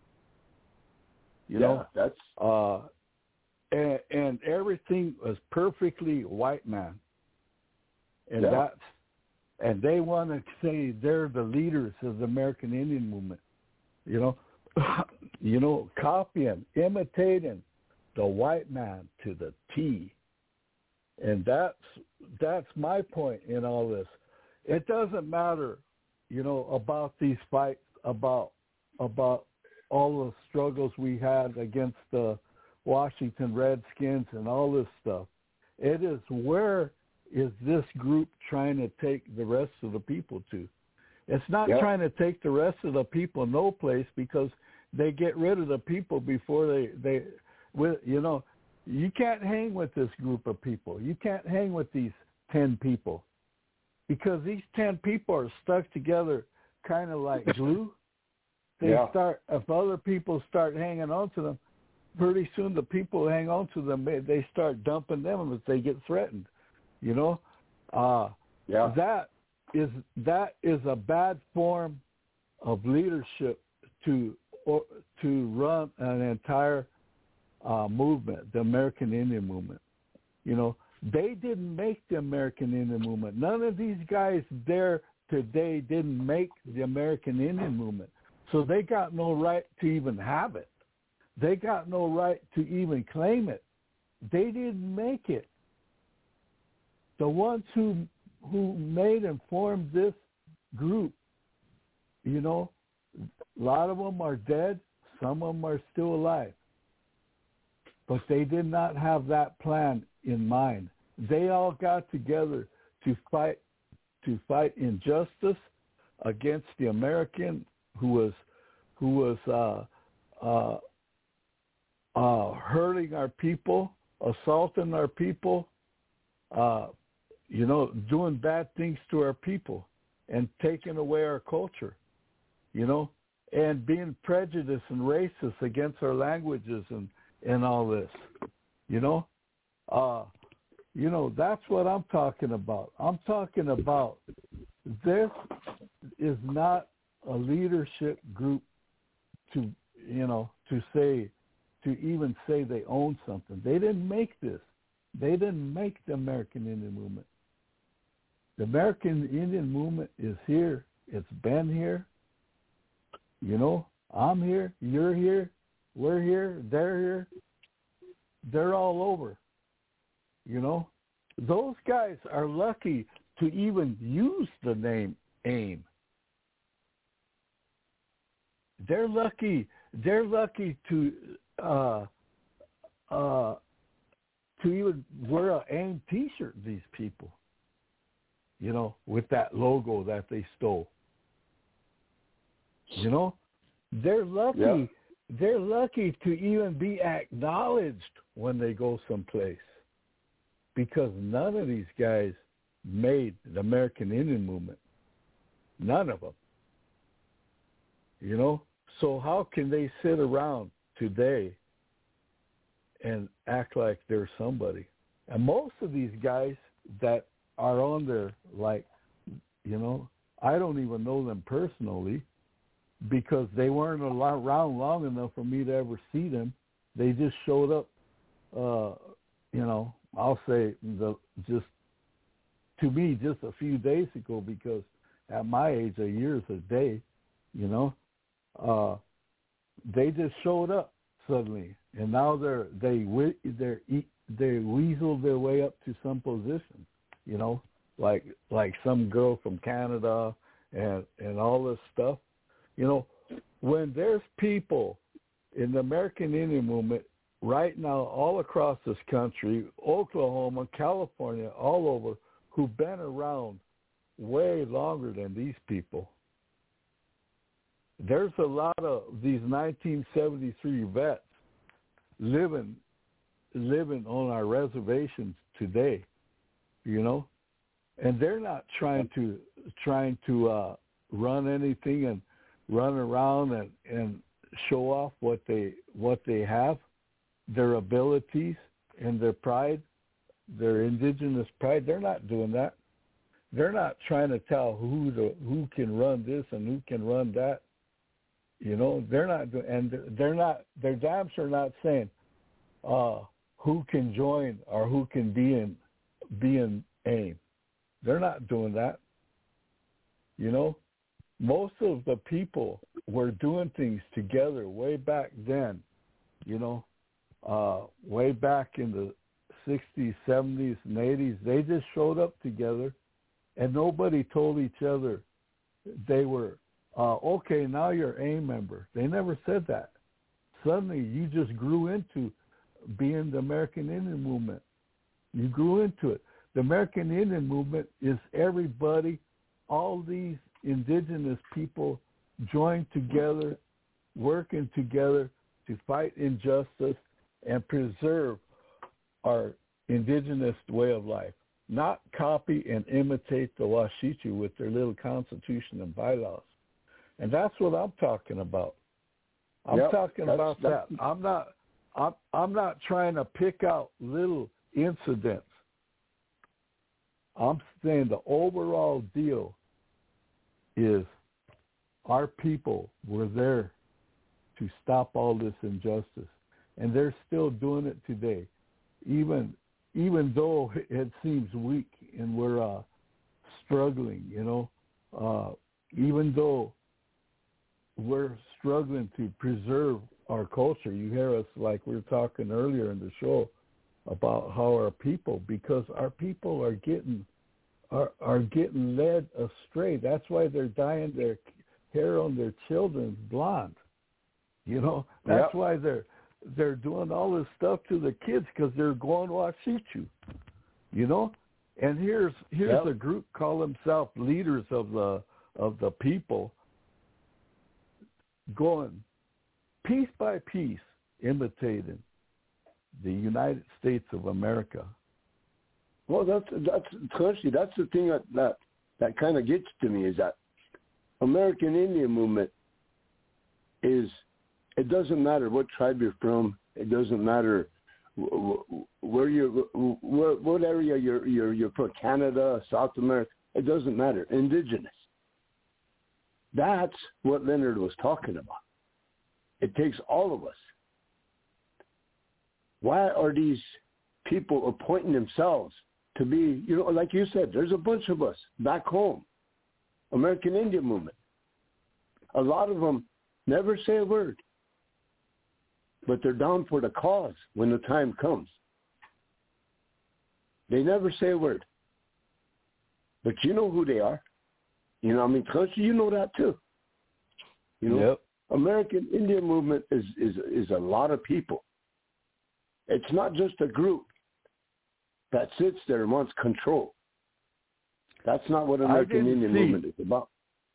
You yeah, know, that's uh, and, and everything was perfectly white man, and yeah. that's and they want to say they're the leaders of the American Indian movement. You know, you know, copying, imitating the white man to the T, and that's that's my point in all this. It doesn't matter, you know, about these fights, about about all the struggles we had against the Washington Redskins and all this stuff. It is where is this group trying to take the rest of the people to? It's not yep. trying to take the rest of the people no place, because they get rid of the people before they, they with, you know, you can't hang with this group of people. You can't hang with these ten people, because these ten people are stuck together kind of like glue. They yeah. start, if other people start hanging on to them, pretty soon the people who hang on to them, they start dumping them if they get threatened. You know, uh, yeah. that is that is a bad form of leadership to or, to run an entire uh, movement, the American Indian movement. You know, they didn't make the American Indian movement. None of these guys there today didn't make the American Indian movement. So they got no right to even have it. They got no right to even claim it. They didn't make it. The ones who who made and formed this group, you know, a lot of them are dead. Some of them are still alive. But they did not have that plan in mind. They all got together to fight to fight injustice against the American who was who was uh, uh, uh, hurting our people, assaulting our people, uh, you know, doing bad things to our people and taking away our culture, you know, and being prejudiced and racist against our languages and, and all this, you know. Uh, you know, that's what I'm talking about. I'm talking about this is not a leadership group to, you know, to say, to even say they own something. They didn't make this. They didn't make the American Indian movement. The American Indian movement is here. It's been here. You know, I'm here. You're here. We're here. They're here. They're all over. You know, those guys are lucky to even use the name AIM. They're lucky. They're lucky to uh, uh, to even wear an AIM T-shirt. These people, you know, with that logo that they stole. You know, they're lucky. Yep. They're lucky to even be acknowledged when they go someplace, because none of these guys made the American Indian movement. None of them. You know, so how can they sit around today and act like they're somebody? And most of these guys that are on there, like, you know, I don't even know them personally because they weren't around long enough for me to ever see them. They just showed up, uh, you know, I'll say the just to me just a few days ago, because at my age a year is a day, you know. Uh, they just showed up suddenly, and now they're they they're they weasel their way up to some position, you know, like like some girl from Canada and and all this stuff, you know. When there's people in the American Indian movement right now all across this country, Oklahoma, California, all over, who've been around way longer than these people. There's a lot of these nineteen seventy-three vets living living on our reservations today, you know, and they're not trying to trying to uh, run anything and run around and, and show off what they what they have, their abilities and their pride, their indigenous pride. They're not doing that. They're not trying to tell who the who can run this and who can run that. You know, they're not, and they're not, they're damn sure not saying uh, who can join or who can be in, be in AIM. They're not doing that. You know, most of the people were doing things together way back then, you know, uh, way back in the sixties, seventies, and eighties. They just showed up together, and nobody told each other they were, Uh, okay, now you're a member. They never said that. Suddenly, you just grew into being the American Indian movement. You grew into it. The American Indian movement is everybody, all these indigenous people joined together, working together to fight injustice and preserve our indigenous way of life, not copy and imitate the Washichu with their little constitution and bylaws. And that's what I'm talking about. I'm yep, talking that's, about that's, that. I'm not. I'm. I'm not trying to pick out little incidents. I'm saying the overall deal is our people were there to stop all this injustice, and they're still doing it today, even even though it seems weak and we're uh, struggling. You know, uh, even though we're struggling to preserve our culture. You hear us like we were talking earlier in the show about how our people, because our people are getting are are getting led astray. That's why they're dyeing their hair on their children blonde. You know, that's yep. why they're they're doing all this stuff to the kids, because they're going to watch you. You know, and here's here's yep. a group call themselves leaders of the of the people, going piece by piece, imitating the United States of America. Well, that's that's especially that's the thing that that, that kind of gets to me, is that American Indian movement is, it doesn't matter what tribe you're from, it doesn't matter where you what, what area you're you're you're from, Canada, South America, it doesn't matter. Indigenous. That's what Leonard was talking about. It takes all of us. Why are these people appointing themselves to be, you know, like you said, there's a bunch of us back home, American Indian movement. A lot of them never say a word, but they're down for the cause when the time comes. They never say a word, but you know who they are. You know, I mean, you know that too. You know, yep. American Indian movement is, is is a lot of people. It's not just a group that sits there and wants control. That's not what American Indian see, movement is about.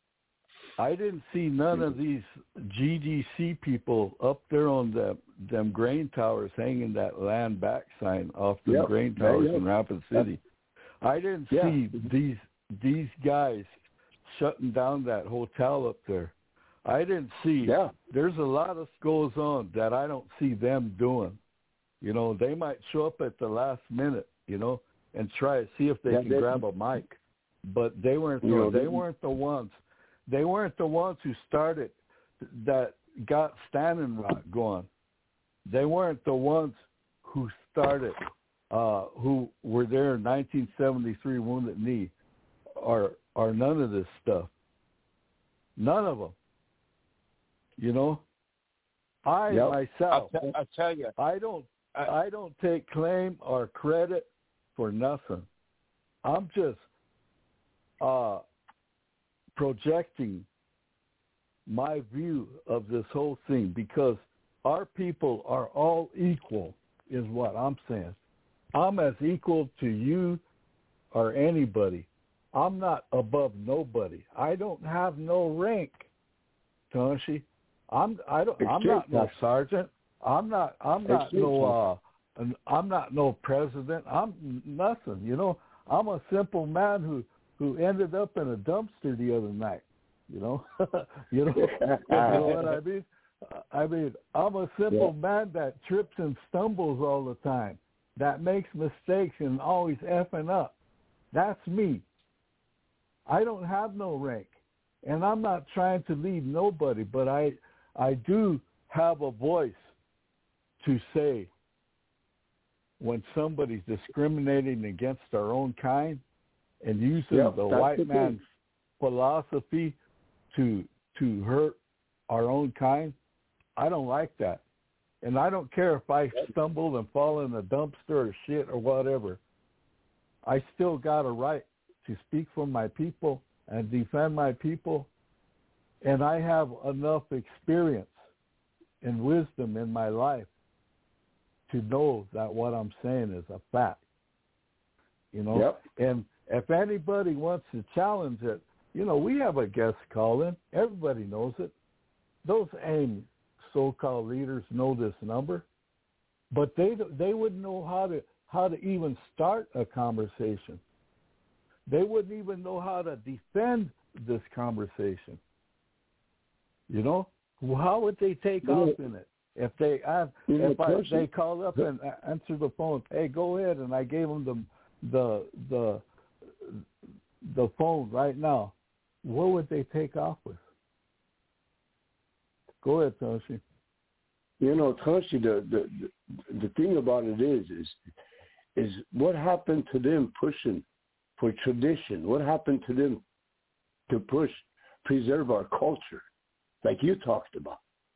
I didn't see none of these G D C people up there on the them grain towers hanging that land back sign off the yep. grain towers yeah, yeah. in Rapid City. I didn't yeah. see these these guys shutting down that hotel up there. I didn't see. Yeah. There's a lot of goes on that I don't see them doing. You know, they might show up at the last minute, you know, and try to see if they yeah, can they, grab a mic. But they weren't. The, you know, they weren't the ones. They weren't the ones who started that got Standing Rock going. They weren't the ones who started, uh, who were there in nineteen seventy-three, Wounded Knee, or or none of this stuff. None of them. You know, I yep. myself, I'll, t- I'll tell you, I don't, I, I don't take claim or credit for nothing. I'm just uh, projecting my view of this whole thing, because our people are all equal, is what I'm saying. I'm as equal to you or anybody. I'm not above nobody. I don't have no rank, Toshi. I'm I don't I'm not no sergeant. I'm not I'm not no uh I'm not no president. I'm nothing. You know, I'm a simple man who who ended up in a dumpster the other night. You know, you know, you know what I mean. I mean, I'm a simple yeah. man that trips and stumbles all the time, that makes mistakes and always effing up. That's me. I don't have no rank, and I'm not trying to lead nobody, but I I do have a voice to say when somebody's discriminating against our own kind and using yep, the white the man's thing. philosophy to to hurt our own kind. I don't like that. And I don't care if I stumble and fall in a dumpster or shit or whatever. I still got a right to speak for my people and defend my people. And I have enough experience and wisdom in my life to know that what I'm saying is a fact. You know? Yep. And if anybody wants to challenge it, you know, we have a guest call-in. Everybody knows it. Those AIM so-called leaders know this number, but they they wouldn't know how to how to even start a conversation. They wouldn't even know how to defend this conversation. You know, how would they take yeah. off in it if they uh, if I, they called up and answered the phone? Hey, go ahead, and I gave them the the the the phone right now. What would they take off with? Go ahead, Toshi. You know, Toshi, the, the the thing about it is, is, is what happened to them pushing for tradition? What happened to them to push, preserve our culture? like you talked about.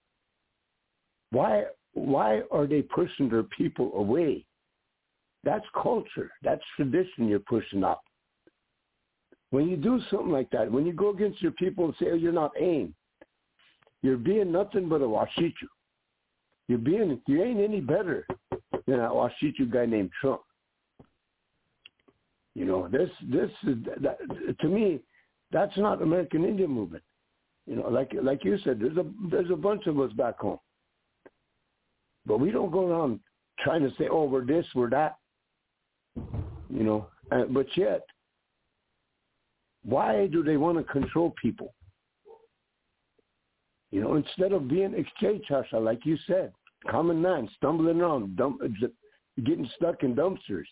Why why are they pushing their people away? That's culture. That's tradition you're pushing up. When you do something like that, when you go against your people and say, oh, you're not AIM, you're being nothing but a Washichu. You're being, you ain't any better than a Washichu guy named Trump. You know, this, this is, that, to me, that's not American Indian movement. You know, like like you said, there's a there's a bunch of us back home. But we don't go around trying to say, oh, we're this, we're that. You know, uh, but yet, why do they want to control people? You know, instead of being exchange, like you said, common man, stumbling around, dump, getting stuck in dumpsters.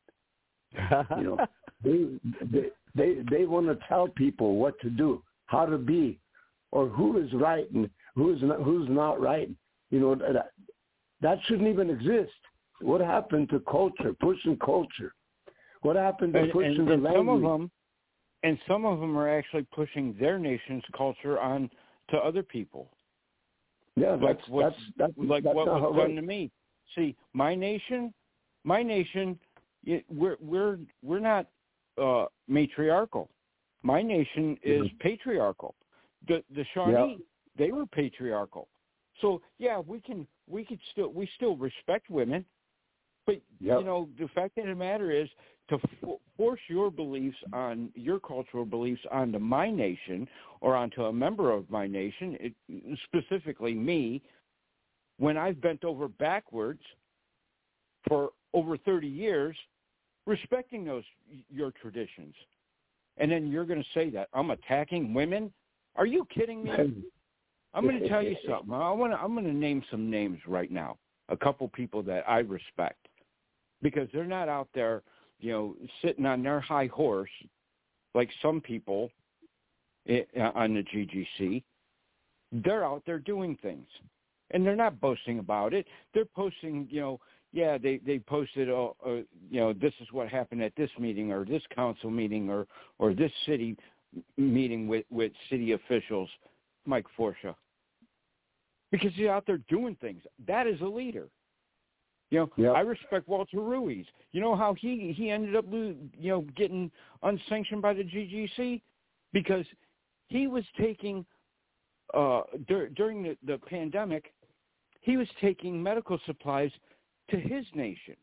You know, they they they, they want to tell people what to do, how to be, or who is right and who's not, who's not right. You know, that, that shouldn't even exist. What happened to culture, pushing culture? What happened to pushing and, and, the and language? Some of them, and some of them are actually pushing their nation's culture on to other people. Yeah, like that's what's, that's, that's like that's what was right. done to me. See, my nation, my nation, it, we're we're we're not uh, matriarchal. My nation is mm-hmm. patriarchal. The the Shawnee, yeah. they were patriarchal. So yeah, we can we could still we still respect women, but yep. you know the fact of the matter is to f- force your beliefs on your cultural beliefs onto my nation or onto a member of my nation, it, specifically me, when I've bent over backwards for over thirty years, respecting those your traditions, and then you're going to say that I'm attacking women? Are you kidding me? I'm going to tell you something. I want to. I'm going to name some names right now. A couple people that I respect, because they're not out there, you know, sitting on their high horse like some people on the G G C. They're out there doing things, and they're not boasting about it. They're posting, you know, yeah, they they posted, oh, uh, you know, this is what happened at this meeting or this council meeting or or this city meeting with with city officials. Mike Forsha, because he's out there doing things. That is a leader. You know, yep. I respect Walter Ruiz. You know how he, he ended up, you know, getting unsanctioned by the G G C? Because he was taking, uh, dur- during the, the pandemic, he was taking medical supplies to his nation.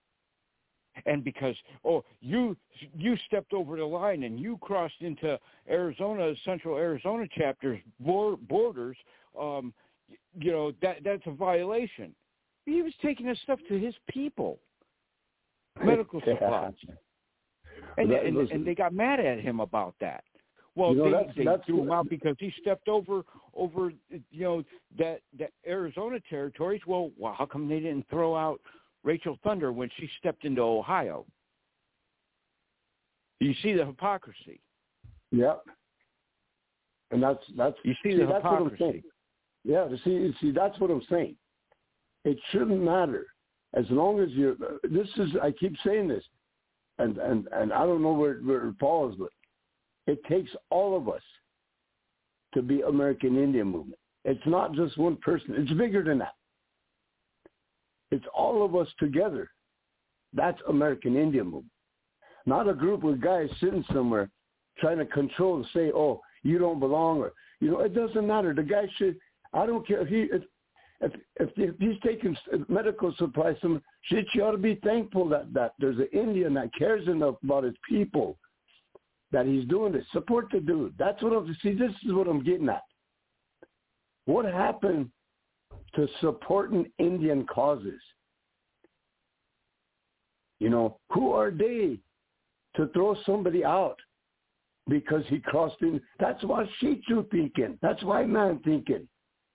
And because, oh, you you stepped over the line and you crossed into Arizona, Central Arizona chapter's borders, um, you know, that that's a violation. He was taking this stuff to his people, medical supplies. And, that, and, and they got mad at him about that. Well, you know, they, that's, they that's threw what, him out because he stepped over, over you know, that, that Arizona territories. Well, well, how come they didn't throw out Rachel Thunder when she stepped into Ohio? You see the hypocrisy. Yep. And that's that's you see, see the that's hypocrisy. What I'm saying. Yeah, to see see that's what I'm saying. It shouldn't matter as long as you're. This is I keep saying this, and and, and I don't know where where it falls, but it takes all of us to be American Indian movement. It's not just one person. It's bigger than that. It's all of us together. That's American Indian movement. Not a group of guys sitting somewhere trying to control and say, oh, you don't belong. Or, you know, it doesn't matter. The guy should, I don't care if he, if, if, if, if he's taking medical supplies, some shit, you ought to be thankful that, that there's an Indian that cares enough about his people that he's doing this. Support the dude. That's what I'm, see, this is what I'm getting at. What happened to supporting Indian causes? You know, who are they to throw somebody out because he crossed in? That's what Shichu thinking. That's white man thinking.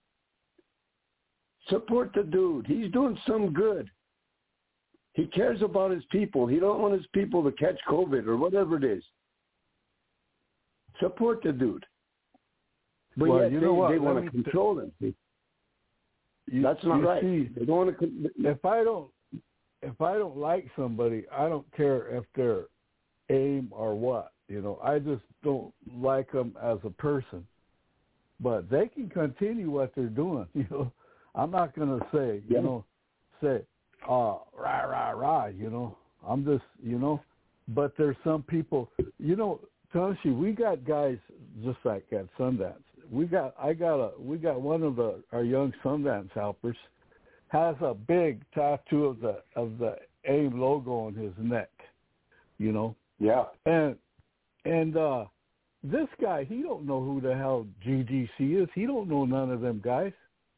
Support the dude. He's doing some good. He cares about his people. He don't want his people to catch COVID or whatever it is. Support the dude. But well, yet you they, know what? they want to control him. You, That's not right. See, they don't want to. If I don't, if I don't like somebody, I don't care if they're AIM or what. You know, I just don't like them as a person. but they can continue what they're doing. You know, I'm not going to say, you Yeah. know, say, uh, rah, rah, rah, you know. I'm just, you know, but there's some people, you know, Toshi, we got guys just like at Sundance. We got, I got a, we got one of the, our young Sundance helpers has a big tattoo of the, of the AIM logo on his neck, you know. Yeah. And, and, uh, this guy, he don't know who the hell G D C is. He don't know none of them guys.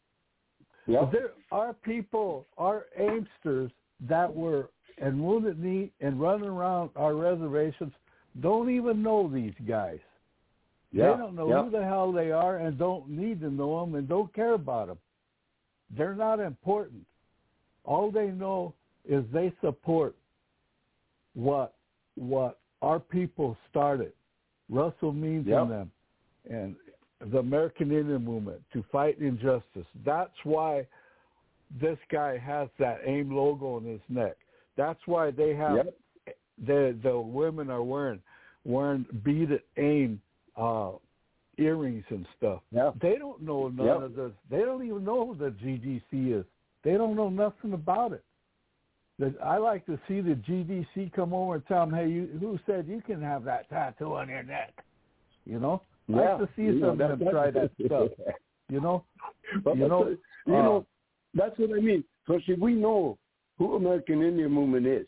Yeah. There are people, our Aimsters that were and Wounded Knee and running around our reservations don't even know these guys. Yeah. They don't know yeah. who the hell they are and don't need to know them and don't care about them. They're not important. All they know is they support what what our people started. Russell Means Yep. and them, and the American Indian movement to fight injustice. That's why this guy has that AIM logo on his neck. That's why they have Yep. the the women are wearing wearing beaded AIM uh, earrings and stuff. Yep. They don't know none Yep. of this. They don't even know who the G D C is. They don't know nothing about it. That I like to see the G D C come over and tell them, hey, you, who said you can have that tattoo on your neck? You know? I Yeah. like to see You know, some of them try that stuff. You know? But You you know, know, you uh, know, that's what I mean. So see, we know who American Indian Movement is.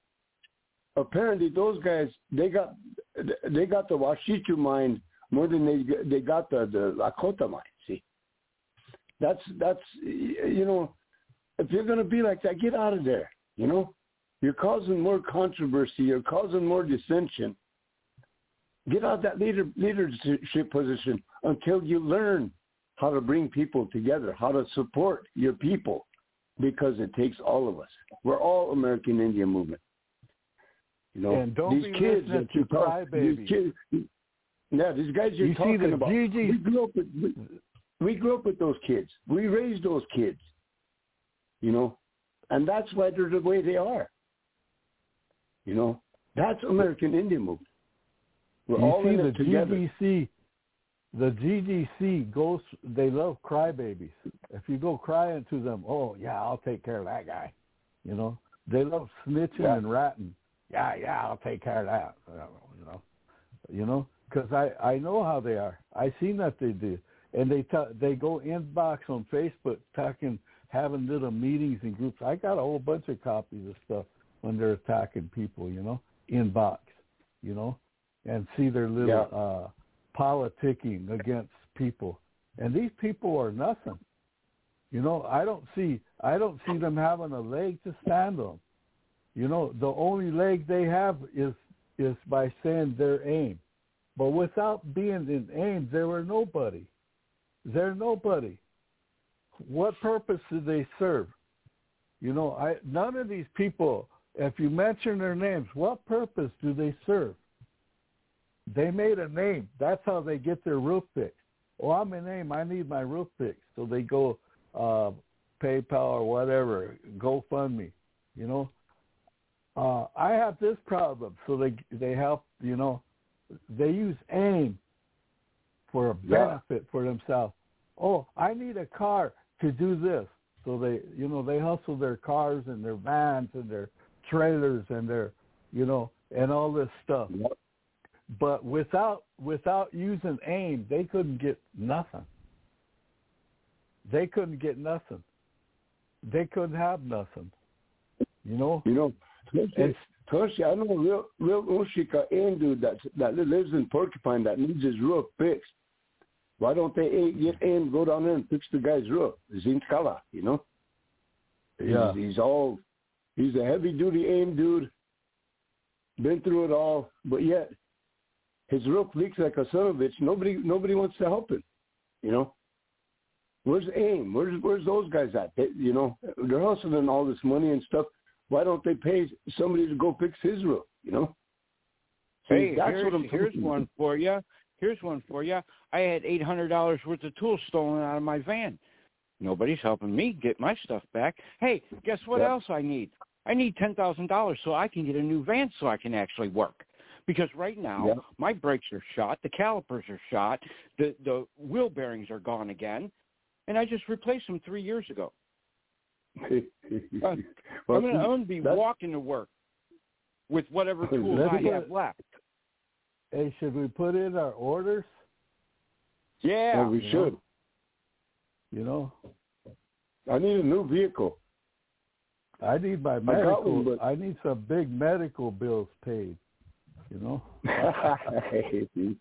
Apparently, those guys they got they got the Washichu mind more than they they got the the Lakota mind. See, that's that's you know, if you're gonna be like that, get out of there. You know, you're causing more controversy. You're causing more dissension. Get out of that leader leadership position until you learn how to bring people together, how to support your people, because it takes all of us. We're all American Indian Movement. You know, and don't these be kids listening that you to talk, crybabies. these kids, yeah, these guys you're You see talking the about. G D We grew up with we, we grew up with those kids. We raised those kids. You know, and that's why they're the way they are. You know, that's American Indian Movement. We're you all see in the it together. G D C, the G D C goes. They love crybabies. If you go crying to them, oh yeah, I'll take care of that guy. You know, they love snitching Yeah. and ratting. Yeah, yeah, I'll take care of that. You know, you know, because I I know how they are. I seen that they do, and they t- they go inbox on Facebook talking, having little meetings and groups. I got a whole bunch of copies of stuff when they're attacking people. You know, inbox. You know. And see their little Yeah. uh, politicking against people, and these people are nothing. You know, I don't see I don't see them having a leg to stand on. You know, the only leg they have is is by saying they're AIM, but without being in AIM, they were nobody. They're nobody. What purpose do they serve? You know, I none of these people. If you mention their names, what purpose do they serve? They made a name. That's how they get their roof fixed. Oh, I'm a name. I need my roof fixed. So they go uh, PayPal or whatever, GoFundMe, you know. Uh, I have this problem. So they they help, you know. They use AIM for a benefit yeah. for themselves. Oh, I need a car to do this. So they, you know, they hustle their cars and their vans and their trailers and their, you know, and all this stuff. Yep. But without without using AIM, they couldn't get nothing. They couldn't get nothing. They couldn't have nothing. You know? You know, Toshi, I know a real real Ushika AIM dude that that lives in Porcupine that needs his roof fixed. Why don't they get AIM, go down there and fix the guy's roof? Zinkala, you know? Yeah. He's, he's all he's a heavy duty AIM dude, been through it all, but yet his roof leaks like a son of a bitch. Nobody, nobody wants to help him. You know, where's AIM? Where's where's those guys at? They, you know, they're hustling all this money and stuff. Why don't they pay somebody to go fix his roof? You know. Hey, that's here's, what I'm here's talking one about. for you. Here's one for you. I had eight hundred dollars worth of tools stolen out of my van. Nobody's helping me get my stuff back. Hey, guess what Yep. else I need? I need ten thousand dollars so I can get a new van so I can actually work. Because right now, Yeah. my brakes are shot, the calipers are shot, the, the wheel bearings are gone again, and I just replaced them three years ago. Uh, well, I'm going to be walking to work with whatever tools I have left. Hey, should we put in our orders? Yeah. Well, we you should. Know? You know? I need a new vehicle. I need my I medical. got one, but... I need some big medical bills paid. You know. you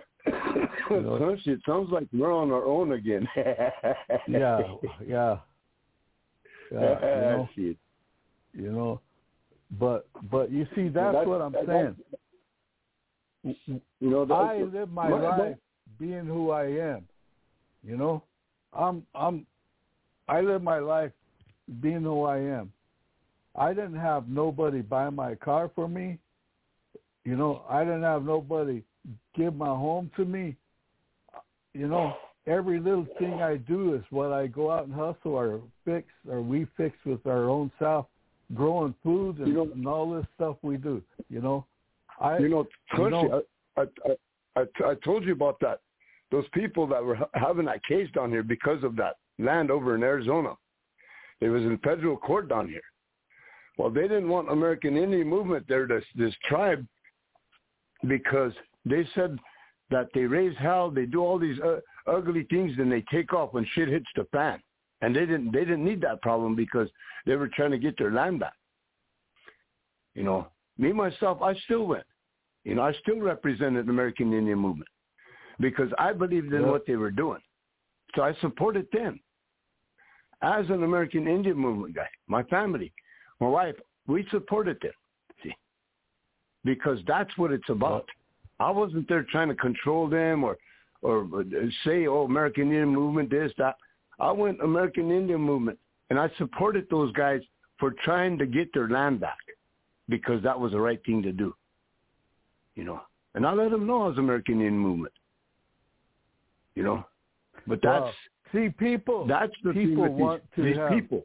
know? It sounds like we're on our own again. yeah, yeah, yeah. You know, Shit. you know, but but you see, that's, that's what I'm that's, saying. You know, that's, I live my, my life being who I am. You know, I'm I'm I live my life being who I am. I didn't have nobody buy my car for me. You know, I didn't have nobody give my home to me. You know, every little thing I do is what I go out and hustle or fix or we fix with our own self, growing food and, you know, and all this stuff we do. You know, I you know, you know I, I, I, I, I told you about that. Those people that were having that case down here because of that land over in Arizona. It was in federal court down here. Well, they didn't want American Indian movement there, this, this tribe, because they said that they raise hell, they do all these uh, ugly things, and they take off when shit hits the fan. And they didn't they didn't need that problem because they were trying to get their land back. You know, me, myself, I still went. You know, I still represented the American Indian movement because I believed in yeah. what they were doing. So I supported them. As an American Indian movement guy, my family, my wife, we supported them. See, because that's what it's about. I wasn't there trying to control them or, or say, oh, American Indian movement, this, that. I went American Indian movement, and I supported those guys for trying to get their land back because that was the right thing to do. You know, and I let them know I was American Indian movement. You know, but that's well, see people. That's the people thing with want these, to these have, people.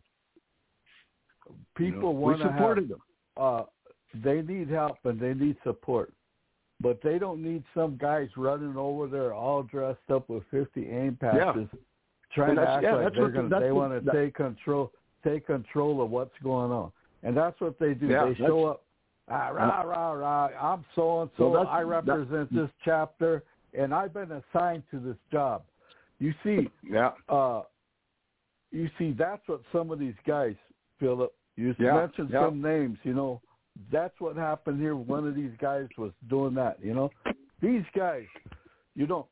People you know, want we to supported have. them. Uh, they need help and they need support, but they don't need some guys running over there all dressed up with fifty aim patches, Yeah. trying to act yeah, like they're going. They want to that, take control, take control of what's going on, and that's what they do. Yeah, they show up. Ah, rah, rah, rah. I'm so and so. Well, I represent this chapter, and I've been assigned to this job. You see, yeah. uh, you see, that's what some of these guys, Philip. You yeah, mentioned yeah. some names. You know, that's what happened here. One of these guys was doing that. You know, these guys, you know,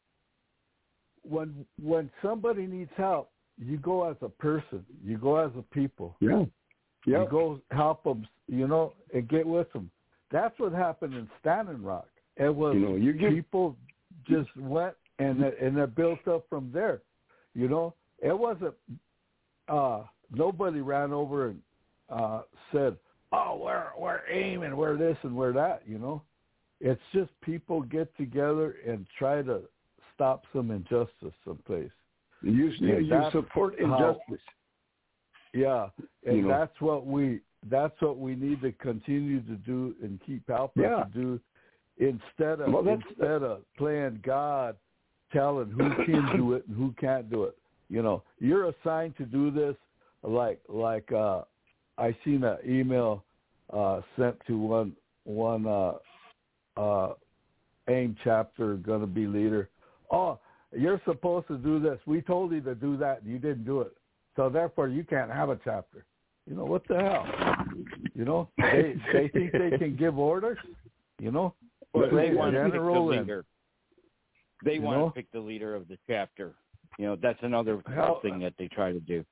when when somebody needs help, you go as a person. You go as a people. Yeah. Yep. You go help them, you know, and get with them. That's what happened in Standing Rock. It was you know, you get, people just went and and it built up from there. You know, it wasn't. Uh, nobody ran over and uh, said, "Oh, we're we're aiming, we're this and we're that." You know, it's just people get together and try to stop some injustice someplace. You you, you support injustice. How, Yeah, and you know. that's what we that's what we need to continue to do and keep helping yeah. to do instead of well, instead of playing God, telling who can do it and who can't do it. You know, you're assigned to do this. Like like uh, I seen an email uh, sent to one one uh, uh, AIM chapter going to be leader. Oh, you're supposed to do this. We told you to do that, and you didn't do it. So therefore, you can't have a chapter. You know, what the hell? You know, they they think they can give orders. You know, well, they, they want to pick the and, leader. They want know? to pick the leader of the chapter. You know, that's another How, thing that they try to do.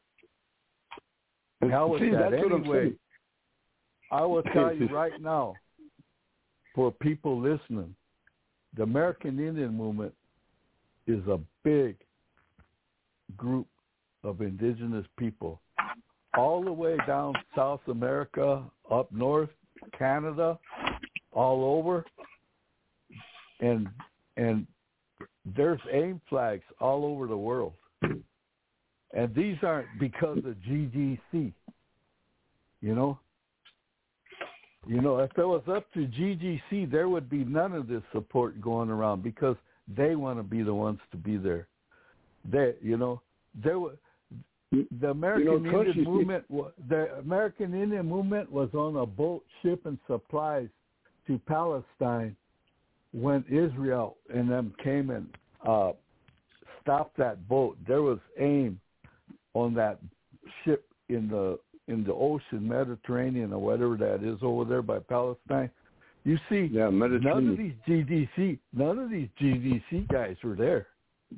How is See, that? that's Anyway, I will tell you right now, for people listening, the American Indian movement is a big group of indigenous people, all the way down South America, up north, Canada, all over, and and there's AIM flags all over the world, and these aren't because of G G C, you know. You know, if it was up to G G C, there would be none of this support going around because they want to be the ones to be there. They, you know, there was the American you know, Indian movement. The American Indian movement was on a boat shipping supplies to Palestine when Israel and them came and uh, stopped that boat. There was aim on that ship in the in the ocean, Mediterranean or whatever that is over there by Palestine. You see, yeah, none of these G D C, none of these G D C guys were there.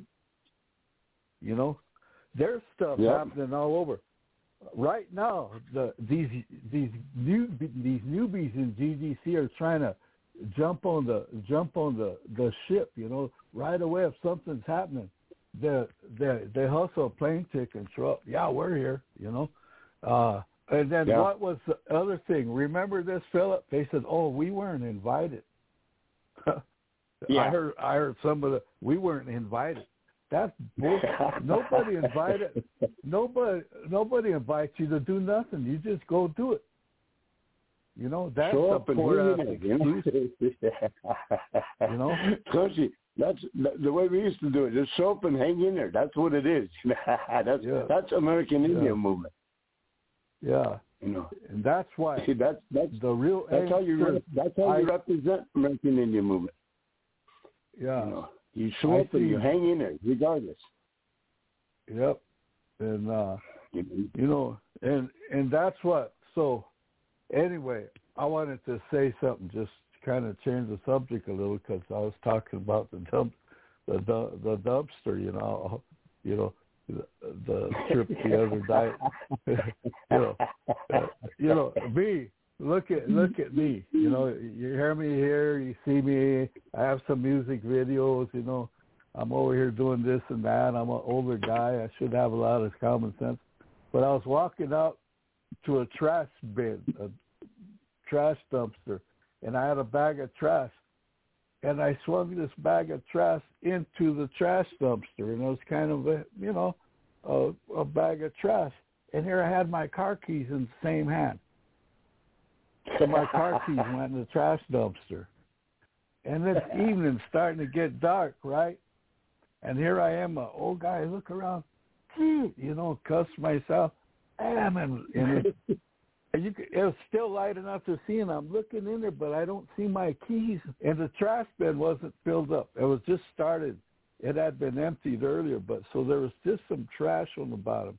You know, there's stuff yep. happening all over. Right now, the these these new these newbies in G D C are trying to jump on the jump on the, the ship. You know, right away if something's happening, they they they hustle a plane ticket and show up. Yeah, we're here. You know. Uh, and then yeah. what was the other thing? Remember this, Philip? They said, "Oh, we weren't invited." yeah. I heard. I heard some of the. We weren't invited. That's bullshit. Nobody invited. Nobody. Nobody invites you to do nothing. You just go do it. You know that's Show a up and poor ass it, excuse. You know, Coachy, that's the way we used to do it. Just show up and hang in there. That's what it is. that's yeah. that's American Indian yeah. movement. Yeah, you know, and that's why. See, that's that's the real. That's how you. Re- that's how you I, represent American Indian movement. Yeah, you know, you show I up see. and you hang in there, regardless. Yep, and uh, you know, and and that's what. So, anyway, I wanted to say something, just kind of change the subject a little, because I was talking about the dump, the the dumpster. You know, you know. The, the trip the other night, you know, uh, you know, me. Look at look at me. You know, you hear me here, you see me. I have some music videos. You know, I'm over here doing this and that. I'm an older guy. I should have a lot of common sense. But I was walking out to a trash bin, a trash dumpster, and I had a bag of trash. And I swung this bag of trash into the trash dumpster, and it was kind of a, you know, a, a bag of trash. And here I had my car keys in the same hand. So my car keys went in the trash dumpster. And it's evening, starting to get dark, right? And here I am, a old guy, look around, you know, cuss myself. Damn, and, and it, And you could, it was still light enough to see, and I'm looking in there, but I don't see my keys. And the trash bin wasn't filled up. It was just started. It had been emptied earlier, but so there was just some trash on the bottom.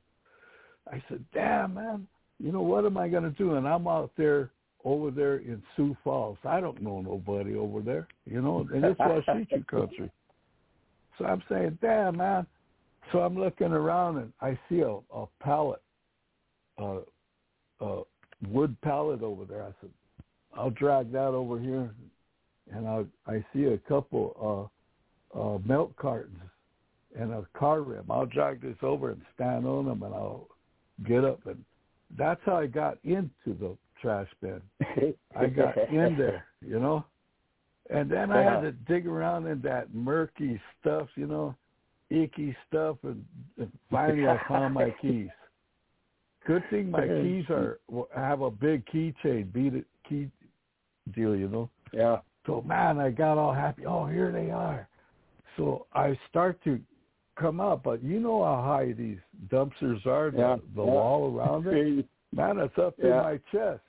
I said, damn, man, you know, what am I going to do? And I'm out there, over there in Sioux Falls. I don't know nobody over there, you know, and it's Washichu country. So I'm saying, damn, man. So I'm looking around, and I see a, a pallet, uh, uh, wood pallet over there. I said, I'll drag that over here, and I I see a couple uh, uh, milk cartons and a car rim. I'll drag this over and stand on them, and I'll get up, and that's how I got into the trash bin. I got in there, you know, and then I had to dig around in that murky stuff, you know, icky stuff, and, and finally I found my keys. Good thing my keys are have a big keychain, beat it key deal, you know. Yeah. So man, I got all happy. Oh, here they are. So I start to come up, but you know how high these dumpsters are, the, yeah. the yeah. wall around it. Man, it's up yeah. in my chest.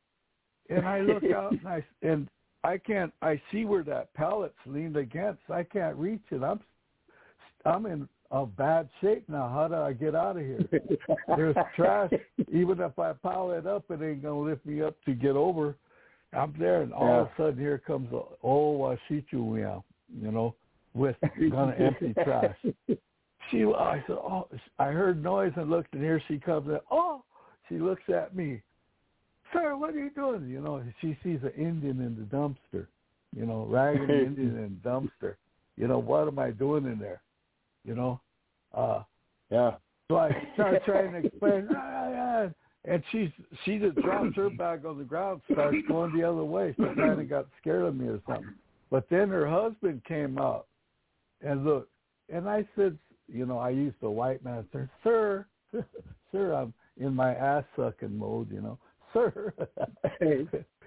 And I look out and I and I can't. I see where that pallet's leaned against. I can't reach it. I'm I'm in a bad shape now. How do I get out of here? There's trash. Even if I pile it up, it ain't gonna lift me up to get over. I'm there, and all yeah. of a sudden, here comes a old Washichu meow, you know, with gonna empty trash. She, I said, oh, I heard noise and looked, and here she comes. In. Oh, she looks at me, sir, what are you doing? You know, she sees an Indian in the dumpster, you know, raggedy Indian in the dumpster. You know, what am I doing in there? You know, uh, yeah. So I start trying to explain, and she's she just drops her bag on the ground, starts going the other way. She kind of got scared of me or something. But then her husband came out and looked, and I said, you know, I used the white man term, sir, sir, I'm in my ass sucking mode, you know, sir.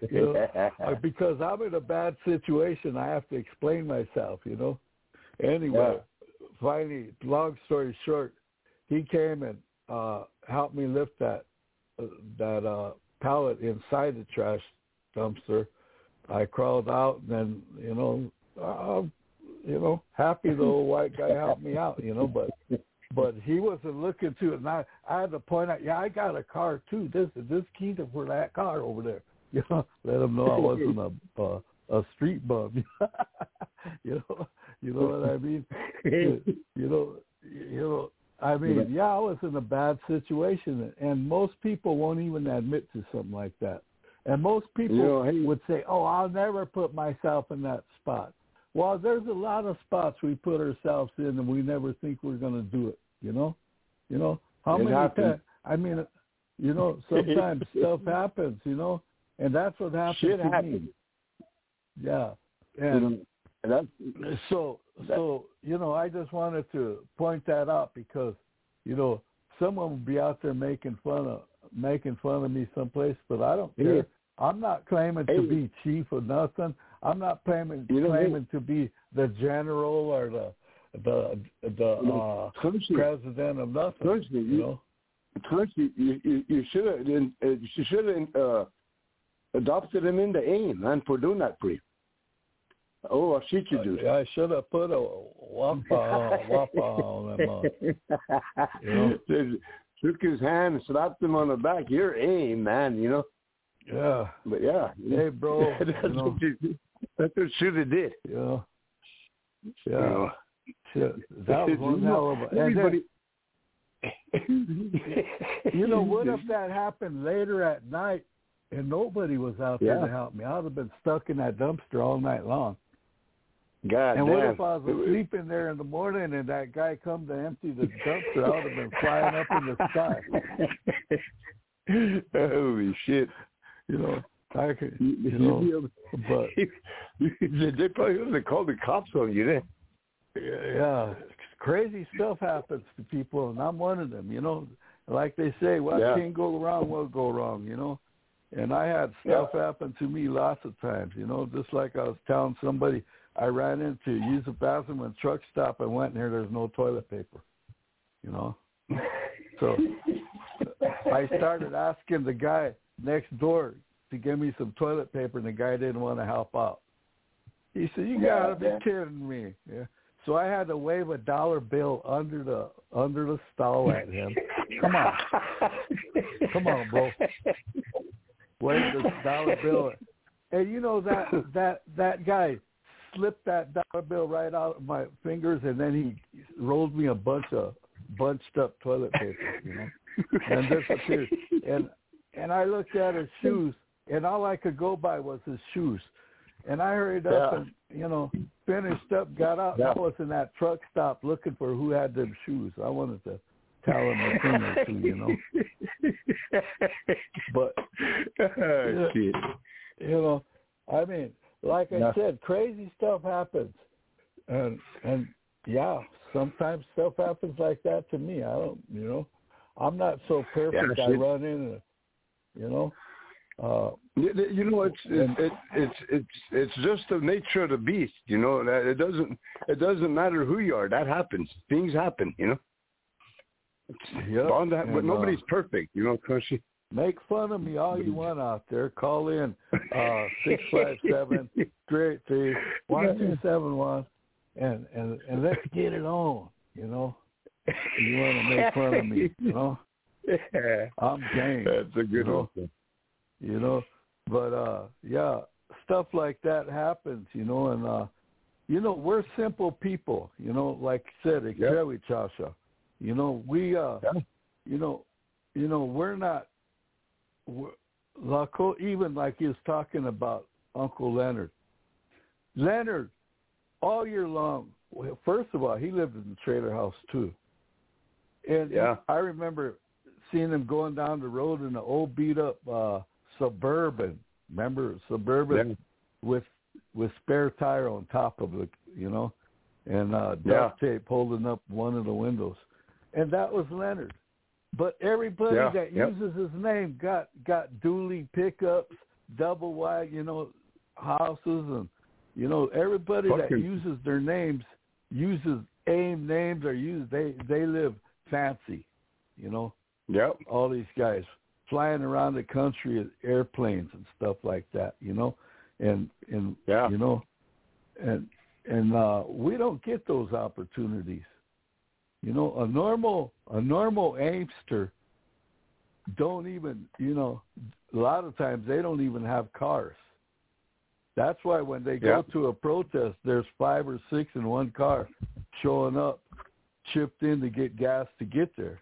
You know? Because I'm in a bad situation, I have to explain myself, you know. Anyway, yeah. Finally, long story short, he came and uh, helped me lift that uh, that uh, pallet inside the trash dumpster. I crawled out, and then, you know, uh, you know, happy the old white guy helped me out, you know, but but he wasn't looking to it. And I, I had to point out, yeah, I got a car too. This is this key to for that car over there. You know, let him know I wasn't a a, a street bum. you know, you know what I mean? you know, you know. I mean, yeah, I was in a bad situation, and most people won't even admit to something like that. And most people you know, hey, would say, oh, I'll never put myself in that spot. Well, there's a lot of spots we put ourselves in, and we never think we're going to do it, you know? You know, how many times? I mean, you know, sometimes stuff happens, you know, and that's what happened Shit to happens. me. Yeah. And that's, so, so, you know, I just wanted to point that out because, you know, someone will be out there making fun of making fun of me someplace, but I don't care. Yeah. I'm not claiming hey. to be chief or nothing. I'm not claiming you know, claiming hey. to be the general or the the the uh, president of nothing. Clinton, you, you know, Clinton, you you, you should have you should have uh, adopted him into AIM, man, for doing that for you. Oh, I'll shoot you, dude. Uh, I should have put a wappa wappa on him. Uh, you know? Shook his hand and slapped him on the back. You're AIM, man, you know. Yeah. But yeah. Hey, bro. that's, you know, what you, that's what should have did. Yeah. Yeah. You know. Shit. That was one hell of a... Everybody... Then, you know, what if that happened later at night and nobody was out there yeah. to help me? I would have been stuck in that dumpster all night long. God and damn. what if I was asleep in there in the morning and that guy come to empty the dumpster? I would have been flying up in the sky. Holy shit. You know, I could, you know, but... They probably would have called the cops on you then. Yeah, crazy stuff happens to people, and I'm one of them, you know. Like they say, what yeah. can go wrong will go wrong, you know. And I had stuff yeah. happen to me lots of times, you know, just like I was telling somebody I ran into, use the bathroom and truck stop, and went in here, there's no toilet paper, you know. So I started asking the guy next door to give me some toilet paper, and the guy didn't want to help out. He said, you got to be kidding me. Yeah. So I had to wave a dollar bill under the under the stall at him. Come on. Come on, bro. Wave the dollar bill. And you know that that that guy slipped that dollar bill right out of my fingers, and then he rolled me a bunch of bunched up toilet paper, you know, and disappeared. And and I looked at his shoes, and all I could go by was his shoes. And I hurried up yeah. and, you know, finished up, got out. Yeah. I was in that truck stop looking for who had them shoes. I wanted to tell him a thing or two, you know. But, oh, you, you know, I mean, like I yeah. said, crazy stuff happens. And, and yeah, sometimes stuff happens like that to me. I don't, you know, I'm not so perfect. Yeah, I run in, you know. Uh, you know, it's it's it, it's it's it's just the nature of the beast. You know, that it doesn't it doesn't matter who you are. That happens. Things happen. You know. Yep. On that, but and, nobody's uh, perfect. You know, cause she, make fun of me all you want out there. Call in uh, six five seven three eight three one two seven one, and and and let's get it on. You know, you want to make fun of me? You know, I'm game. That's a good you know? one. You know, but, uh, yeah, stuff like that happens, you know, and, uh, you know, we're simple people, you know, like I said, yep. Chasha. You know, we, uh, yeah. you know, you know, we're not, we're, even like he was talking about Uncle Leonard. Leonard, all year long, well, first of all, he lived in the trailer house, too. And yeah. I remember seeing him going down the road in an old beat-up uh Suburban, remember Suburban yeah. with with spare tire on top of it, you know, and uh, duct yeah. tape holding up one of the windows, and that was Leonard. But everybody yeah. that yep. uses his name got got dually pickups, double wide, you know, houses, and you know everybody that Fucking- uses their names uses AIM names or use they they live fancy, you know. Yep. All these guys flying around the country in airplanes and stuff like that, you know, and and Yeah. you know, and and uh, we don't get those opportunities. You know, a normal a normal Aimster don't even, you know, a lot of times they don't even have cars. That's why when they go Yeah. to a protest, there's five or six in one car showing up, chipped in to get gas to get there.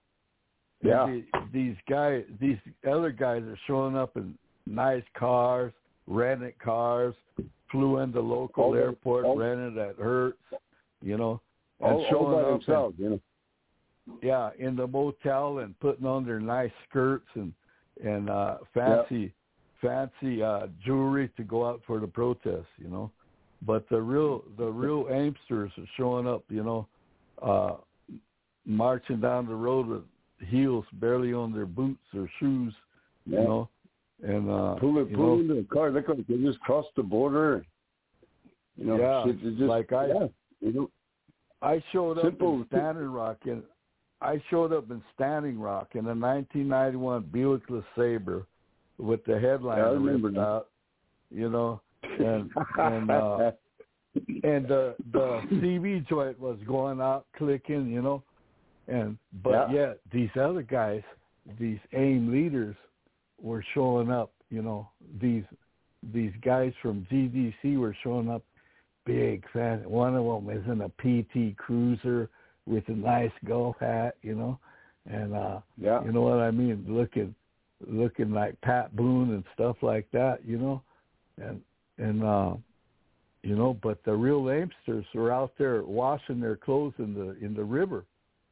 Yeah. And the, these guys, these other guys are showing up in nice cars, rented cars, flew into local All the- airport, all- rented at Hertz, you know, and All, all showing by up in- themselves, you know. yeah, in the motel and putting on their nice skirts and and uh, fancy fancy uh, jewelry to go out for the protest, you know. But the real the real Aimsters are showing up, you know, uh, marching down the road with heels barely on their boots or shoes, you Yeah. know, and uh, Pull it, you pull know, into the car. Look like they just crossed the border. You know, Yeah, shit, it's just, like I- yeah, you know, I showed up Simple. in Standing Rock, and I showed up in Standing Rock in a nineteen ninety-one Buick LeSabre with the Yeah, I headliner remember ripped that. out, you know, and and uh, and the the C V joint was going out clicking, you know, and but Yeah. yet these other guys, these AIM leaders, were showing up, you know, these these guys from G D C were showing up. Big fan. One of them is in a P T Cruiser with a nice golf hat, you know, and uh, yeah, you know what I mean, looking, looking like Pat Boone and stuff like that, you know, and and uh, you know, but the real Aimsters were out there washing their clothes in the in the river,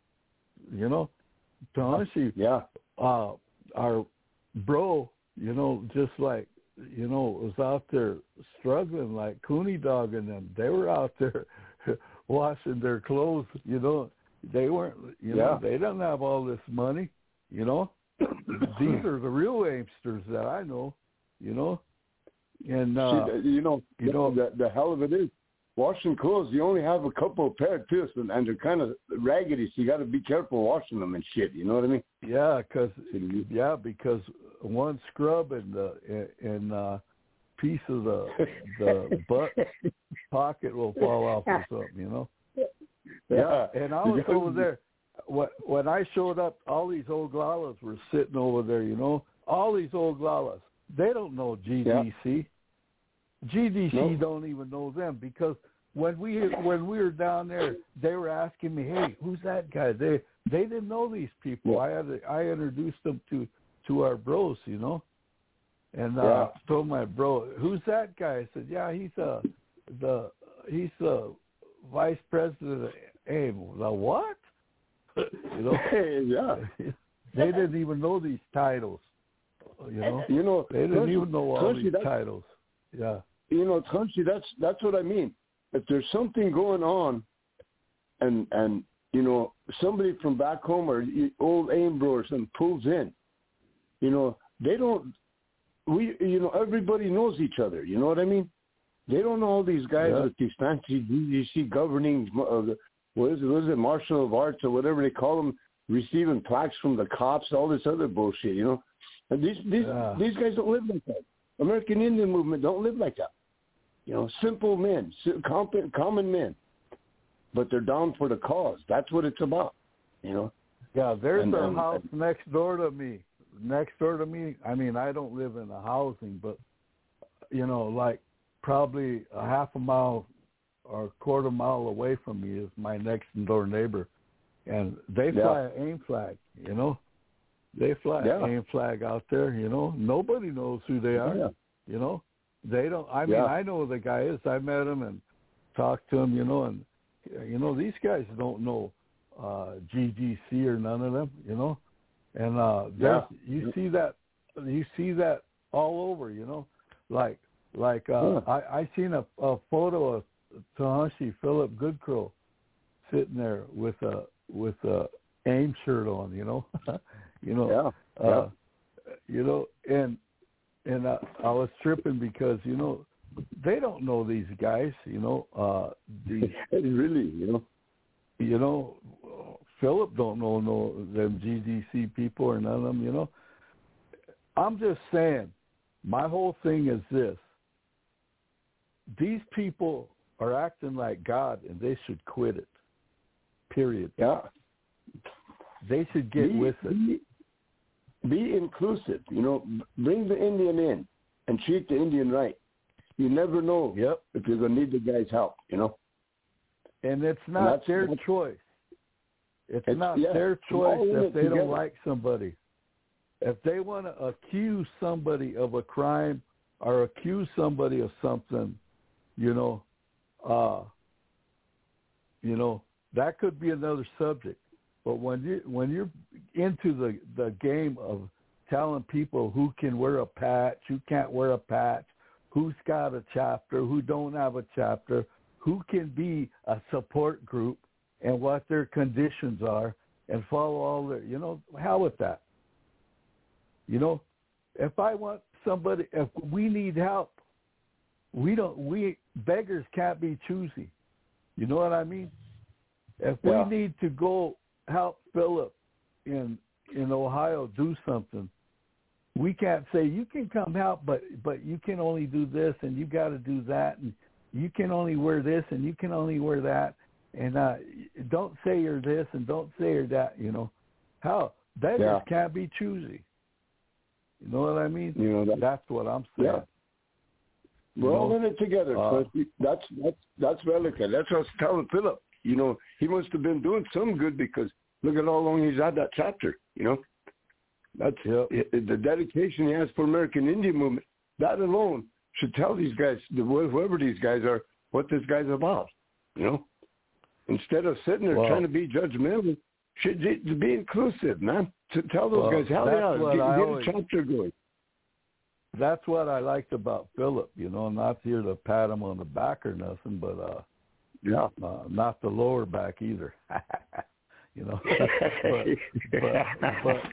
you know. To honestly, yeah, uh, our bro, you know, just like. You know, was out there struggling like Cooney Dog and them. They were out there washing their clothes, you know. They weren't, you Yeah. know, they don't have all this money, you know. These are the real Aimsters that I know, you know. And, uh, See, you know, you know- the, the hell of it is, washing clothes, you only have a couple of pair too, and, and they're kind of raggedy, so you got to be careful washing them and shit, you know what I mean? yeah, because, yeah, because one scrub and the and uh, piece of the the butt pocket will fall off or something, you know. Yeah, and I was over there. When when I showed up, all these old glalas were sitting over there, you know. All these old glalas, they don't know G D C. Yeah. G D C Nope. don't even know them because when we when we were down there, they were asking me, "Hey, who's that guy?" They they didn't know these people. Yeah. I had to, I introduced them to. to our bros, you know, and uh, Yeah. told my bro, "Who's that guy?" I said, "Yeah, he's a the he's the vice president of AIM." The what? You know, yeah. they didn't even know these titles. You know, You know, they didn't Tunchi- even know all Tunchi, these that's- titles. Yeah, you know, Tunchi, that's that's what I mean. If there's something going on, and and you know somebody from back home or old AIM bro or something pulls in, you know, they don't. We you know everybody knows each other. You know what I mean? They don't know all these guys Yeah. with these fancy G D C governing. Uh, what is it? What is it? Marshal of Arts or whatever they call them, receiving plaques from the cops. All this other bullshit. You know, and these these Yeah. these guys don't live like that. American Indian movement don't live like that. You know, simple men, si- common, common men, but they're down for the cause. That's what it's about. You know. yeah. There's And- a and- house next door to me. Next door to me. I mean, I don't live in a housing, but you know, like probably a half a mile or a quarter mile away from me is my next door neighbor, and they Yeah. fly an AIM flag. You know, they fly Yeah. an AIM flag out there. You know, nobody knows who they are. Yeah. You know, they don't. I mean, Yeah. I know who the guy is. I met him and talked to him. You know, and you know these guys don't know uh, G D C or none of them. You know, and uh, there's Yeah. you see that you see that all over. You know, like like uh, Yeah. I I seen a, a photo of Tahashi Philip Goodcrow sitting there with a with a AIM shirt on. You know, you know. Yeah. Uh, you know, and and I, I was tripping because, you know, they don't know these guys, you know. Uh, these, really, you know. You know, Philip don't know no them G D C people or none of them, you know. I'm just saying, my whole thing is this. These people are acting like God, and they should quit it, period. Yeah. They should get be, with it. Be, be inclusive, you know. Bring the Indian in and treat the Indian right. You never know yep. if you're going to need the guy's help, you know. And it's not and their choice. It's, it's not yeah, their choice if they together. don't like somebody. If they want to accuse somebody of a crime or accuse somebody of something, you know, uh, you know, that could be another subject. But when you when you're into the, the game of telling people who can wear a patch, who can't wear a patch, who's got a chapter, who don't have a chapter, who can be a support group and what their conditions are and follow all their, you know, hell with that. You know, if I want somebody, if we need help, we don't, we, beggars can't be choosy. You know what I mean? If yeah. we need to go help Philip in, in Ohio do something, we can't say, you can come help, but, but you can only do this and you got to do that. And you can only wear this and you can only wear that. And uh, don't say you're this and don't say you're that, you know. How? Beggars yeah. can't be choosy. You know what I mean? You know that, that's what I'm saying. Yeah. We're you all know? in it together. Uh, so that's that's that's Velika. That's what I was telling Philip. You know, he must have been doing some good because look at how long he's had that chapter. You know, that's yep. it, the dedication he has for American Indian movement. That alone should tell these guys, whoever these guys are, what this guy's about. You know, instead of sitting there well, trying to be judgmental, should be inclusive, man. To tell those well, guys, hell yeah, get, get always, a chapter going. That's what I liked about Philip. You know, I'm not here to pat him on the back or nothing, but uh, yeah, uh, not the lower back either. You know, but, but,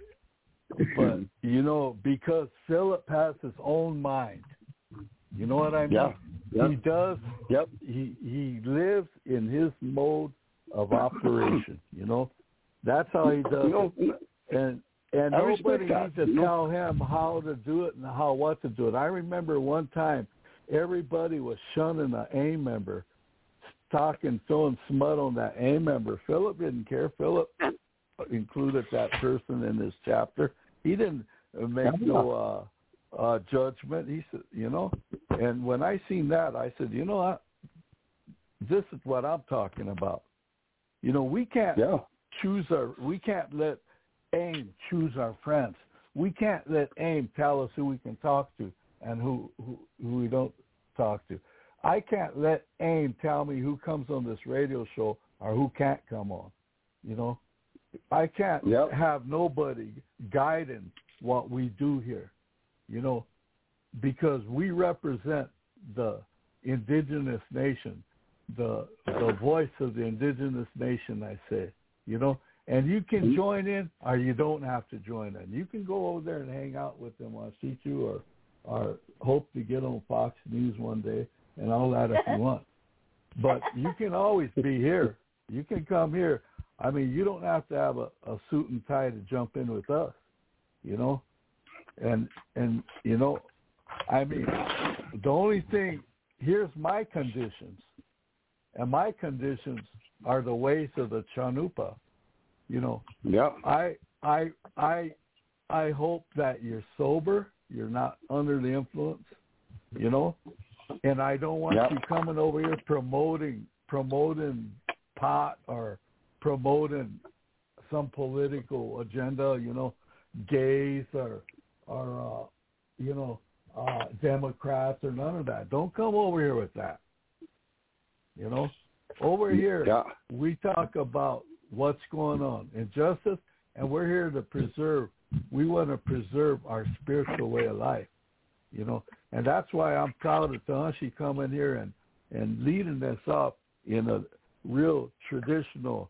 but but you know, because Philip has his own mind. You know what I mean? Yeah. Yep. He does. Yep. He he lives in his mode of operation. You know, that's how he does you know, it. And and I nobody that. needs to you tell know? him how to do it and how what to do it. I remember one time everybody was shunning an AIM member, talking, throwing smut on that AIM member. Philip didn't care. Philip included that person in his chapter. He didn't make no uh, uh, judgment. He said, you know, and when I seen that, I said, you know what? This is what I'm talking about. You know, we can't yeah. choose our, we can't let AIM choose our friends. We can't let AIM tell us who we can talk to and who, who, who we don't talk to. I can't let AIM tell me who comes on this radio show or who can't come on. You know, I can't yep. have nobody guiding what we do here, you know, because we represent the indigenous nation, the the voice of the indigenous nation, I say, you know, and you can join in or you don't have to join in. You can go over there and hang out with them on C two or, or hope to get on Fox News one day and all that if you want. But you can always be here. You can come here. I mean, you don't have to have a, a suit and tie to jump in with us, you know. And, and you know, I mean, the only thing, here's my conditions. And my conditions are the ways of the Chanupa. You know, yeah. I I I I hope that you're sober, you're not under the influence, you know, and I don't want yep. you coming over here promoting promoting pot or promoting some political agenda, you know, gays or or uh, you know uh, Democrats or none of that. Don't come over here with that. You know, over here yeah. we talk about what's going on, injustice, and we're here to preserve. We want to preserve our spiritual way of life, you know, and that's why I'm proud of Tahanshi coming here and, and leading this up in a real traditional,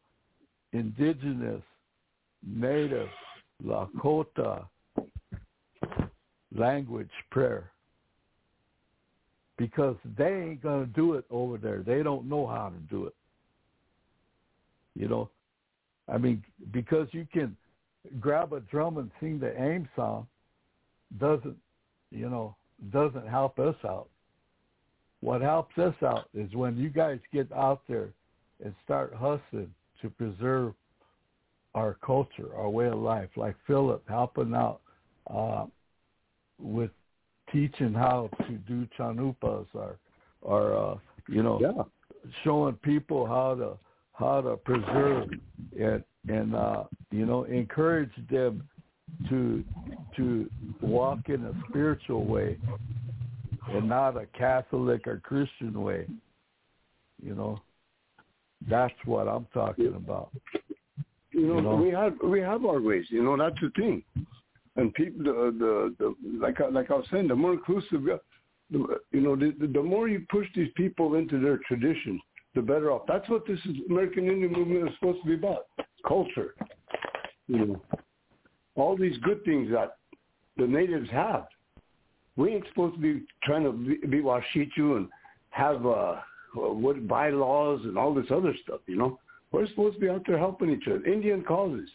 indigenous, native, Lakota, language prayer, because they ain't going to do it over there. They don't know how to do it. You know, I mean, because you can grab a drum and sing the AIM song doesn't, you know, doesn't help us out. What helps us out is when you guys get out there and start hustling to preserve our culture, our way of life, like Philip helping out uh, with teaching how to do chanupas, or, or uh, you know, yeah. showing people how to how to preserve and and uh, you know, encourage them to to walk in a spiritual way and not a Catholic or Christian way. You know, that's what I'm talking about. You know, You know? we have we have our ways. You know, that's the thing. And people, the the, the like I, like I was saying, the more inclusive, we are, the, you know, the, the more you push these people into their traditions, the better off. That's what this is, American Indian movement is supposed to be about: culture. You know, all these good things that the natives have. We ain't supposed to be trying to be, be Washichu and have uh, what bylaws and all this other stuff. You know, we're supposed to be out there helping each other, Indian causes.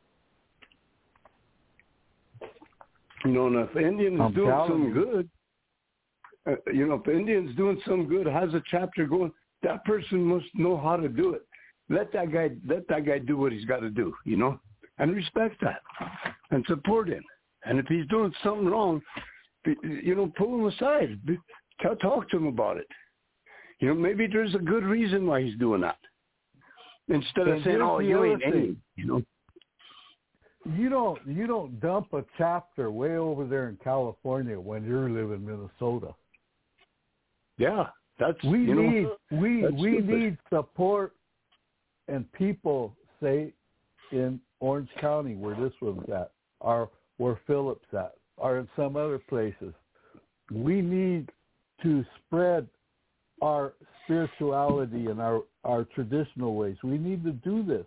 You know, and if Indian is doing some good, uh, you know, if Indian's doing some good, has a chapter going, that person must know how to do it. Let that guy, let that guy do what he's got to do, you know, and respect that and support him. And if he's doing something wrong, you know, pull him aside, talk to him about it. You know, maybe there's a good reason why he's doing that. Instead of and saying, "Oh, you ain't any," you know. You don't you don't dump a chapter way over there in California when you're living in Minnesota. Yeah, that's we you need know, we that's we stupid. need support and people, say in Orange County where this one's at, or where Philip's at, or in some other places. We need to spread our spirituality and our, our traditional ways. We need to do this.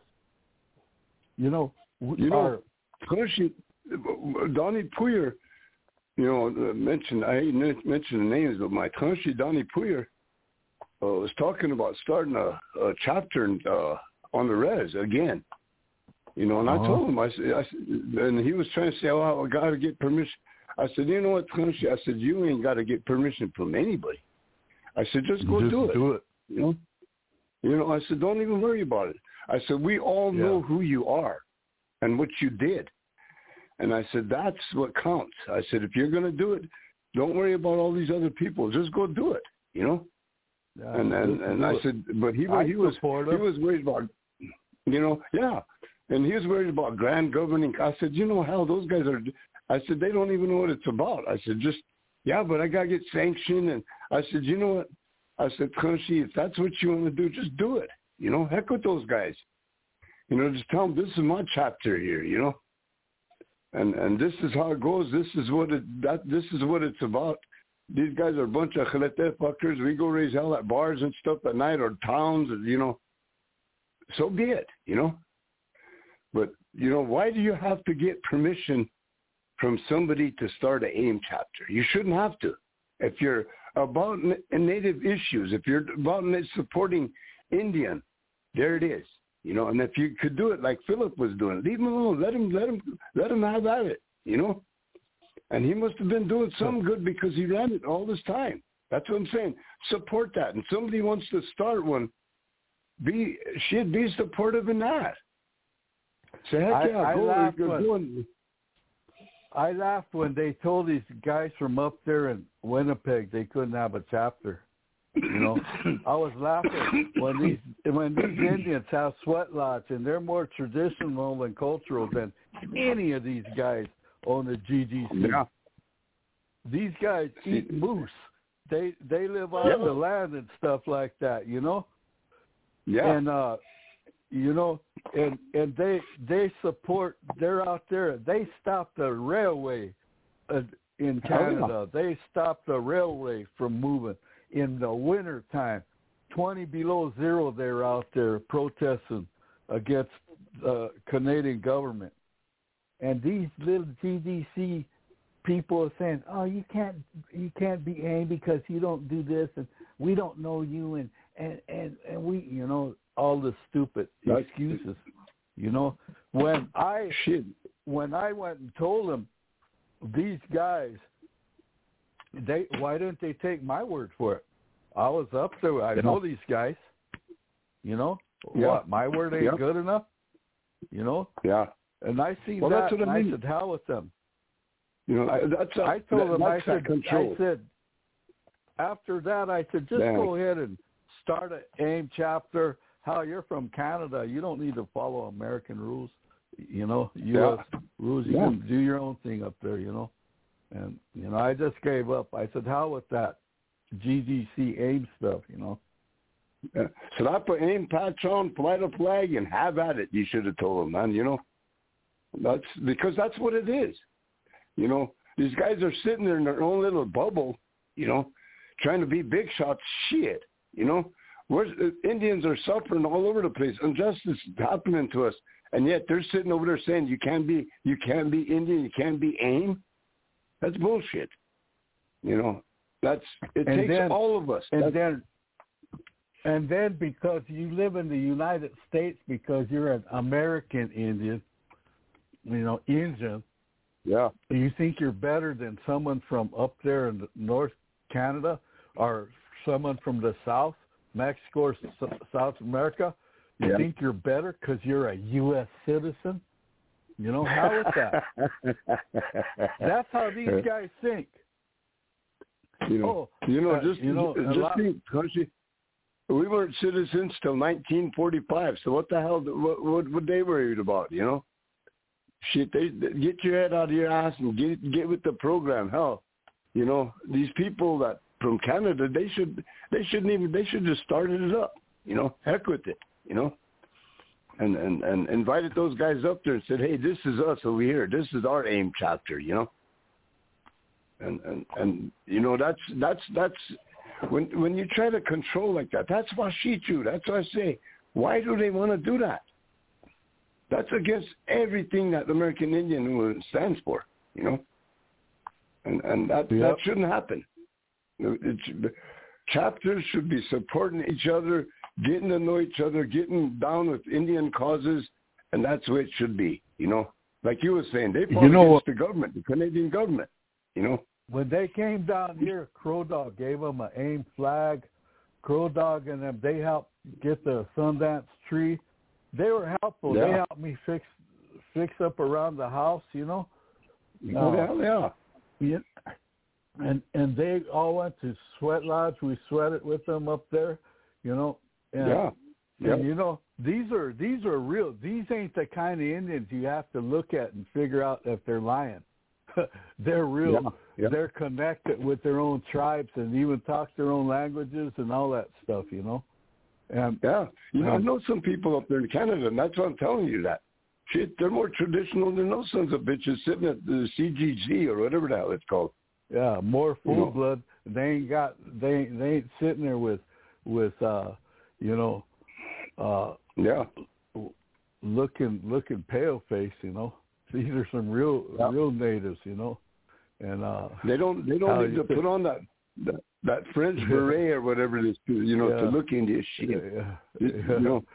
You know, You know, our, Hershey, Donnie Puyer, you know, mentioned, I didn't mention the names, but my Hershey, Donnie Puyer, uh, was talking about starting a, a chapter uh, on the res again. You know, and uh-huh. I told him, I said, I said, and he was trying to say, oh, I got to get permission. I said, you know what, Hershey? I said, you ain't got to get permission from anybody. I said, just go just do it. do it. You know, you know. I said, don't even worry about it. I said, we all yeah. know who you are and what you did. And I said, that's what counts. I said, if you're going to do it, don't worry about all these other people. Just go do it, you know? Yeah, and and, and I said, but he, I he was he him. was worried about, you know, yeah. And he was worried about grand governing. I said, you know, hell, those guys are, I said, they don't even know what it's about. I said, just, yeah, but I got to get sanctioned. And I said, you know what? I said, Kanshi, if that's what you want to do, just do it. You know, heck with those guys. You know, just tell them this is my chapter here, you know. And and this is how it goes. This is what it that this is what it's about. These guys are a bunch of chalete fuckers. We go raise hell at bars and stuff at night or towns, and, you know. So be it, you know. But, you know, why do you have to get permission from somebody to start an AIM chapter? You shouldn't have to. If you're about native issues, if you're about supporting Indian, there it is. You know, and if you could do it like Philip was doing, leave him alone. Let him, let him, let him have at it. You know, and he must have been doing some good because he ran it all this time. That's what I'm saying. Support that. And somebody wants to start one, be should be supportive in that. Say heck yeah, I, I go. laughed Go when, going. I laughed when they told these guys from up there in Winnipeg they couldn't have a chapter. You know, I was laughing when these when these Indians have sweat lodge and they're more traditional and cultural than any of these guys on the G G C. Yeah. These guys eat moose. They they live off Yeah. the land and stuff like that. You know. Yeah. And uh, you know, and and they they support. They're out there. They stopped the railway uh, in Canada. Oh, yeah. They stopped the railway from moving. In the winter time, twenty below zero, they're out there protesting against the Canadian government. And these little G D C people are saying, "Oh, you can't, you can't be AIM because you don't do this, and we don't know you, and and and, and we, you know, all the stupid That's, excuses." You know, when I shit. when I went and told them, these guys, they why didn't they take my word for it? I was up there. I yeah. know these guys. You know, yeah. what? My word ain't yeah. good enough. You know. Yeah. And I see well, that, that's what and I, mean. I said, "Hell with them." You know, I, that's a, I told that, them, I said, control. I said, after that, I said, just Damn. go ahead and start an AIM chapter. How you're from Canada, you don't need to follow American rules. You know, U S yeah. rules. You yeah. can do your own thing up there. You know, and you know, I just gave up. I said, "Hell with that G D C AIM stuff." You know. Yeah. So I put AIM patch on, fly the flag, and have at it. You should have told them, man. You know, that's because that's what it is. You know, these guys are sitting there in their own little bubble. You know, trying to be big shots. Shit. You know, We're, Indians are suffering all over the place. Injustice is happening to us, and yet they're sitting over there saying you can't be, you can't be Indian, you can't be AIM. That's bullshit. You know, that's it and takes then, all of us. And that's, then. And then because you live in the United States, because you're an American Indian, you know, Indian, yeah, you think you're better than someone from up there in North Canada or someone from the South, Mexico or S- South America? You yeah. think you're better because you're a U S citizen? You know, how is that? That's how these guys think. You know, oh, you know, uh, just, you know, just lot, think, country. We weren't citizens till nineteen forty-five. So what the hell? What what would they worried about? You know, shit. They, they get your head out of your ass and get get with the program. Hell, you know, these people that from Canada, they should they shouldn't even they should just started it up. You know, heck with it. You know, and and and invited those guys up there and said, hey, this is us over here. This is our AIM chapter. You know, and and and you know that's that's that's. When when you try to control like that, that's Washichu. That's what I say. Why do they want to do that? That's against everything that the American Indian movement stands for, you know. And and that yep. that shouldn't happen. It should, chapters should be supporting each other, getting to know each other, getting down with Indian causes, and that's the way it should be, you know. Like you were saying, they fought you know against what? the government, the Canadian government, you know. When they came down here, Crow Dog gave them an AIM flag. Crow Dog and them, they helped get the Sundance tree. They were helpful. Yeah. They helped me fix fix up around the house, you know. Oh, uh, yeah, yeah. And and they all went to Sweat Lodge. We sweated with them up there, you know. And, yeah. Yeah. and you know, these are these are real. These ain't the kind of Indians you have to look at and figure out if they're lying. They're real. Yeah, yeah. They're connected with their own tribes and even talk their own languages and all that stuff, you know. And yeah, you know, um, I know some people up there in Canada, and that's why I'm telling you that. Shit, they're more traditional than those sons of bitches sitting at the C G C or whatever the hell it's called. Yeah, more full you know. blood. They ain't got. They ain't, they ain't sitting there with with uh, you know, uh, yeah, looking looking pale face, you know. These are some real yeah. real natives, you know, and uh, they don't they don't need to think? put on that, that that French beret or whatever it is, to, you know, yeah. to look Indian shit. Yeah. It, Yeah. You know,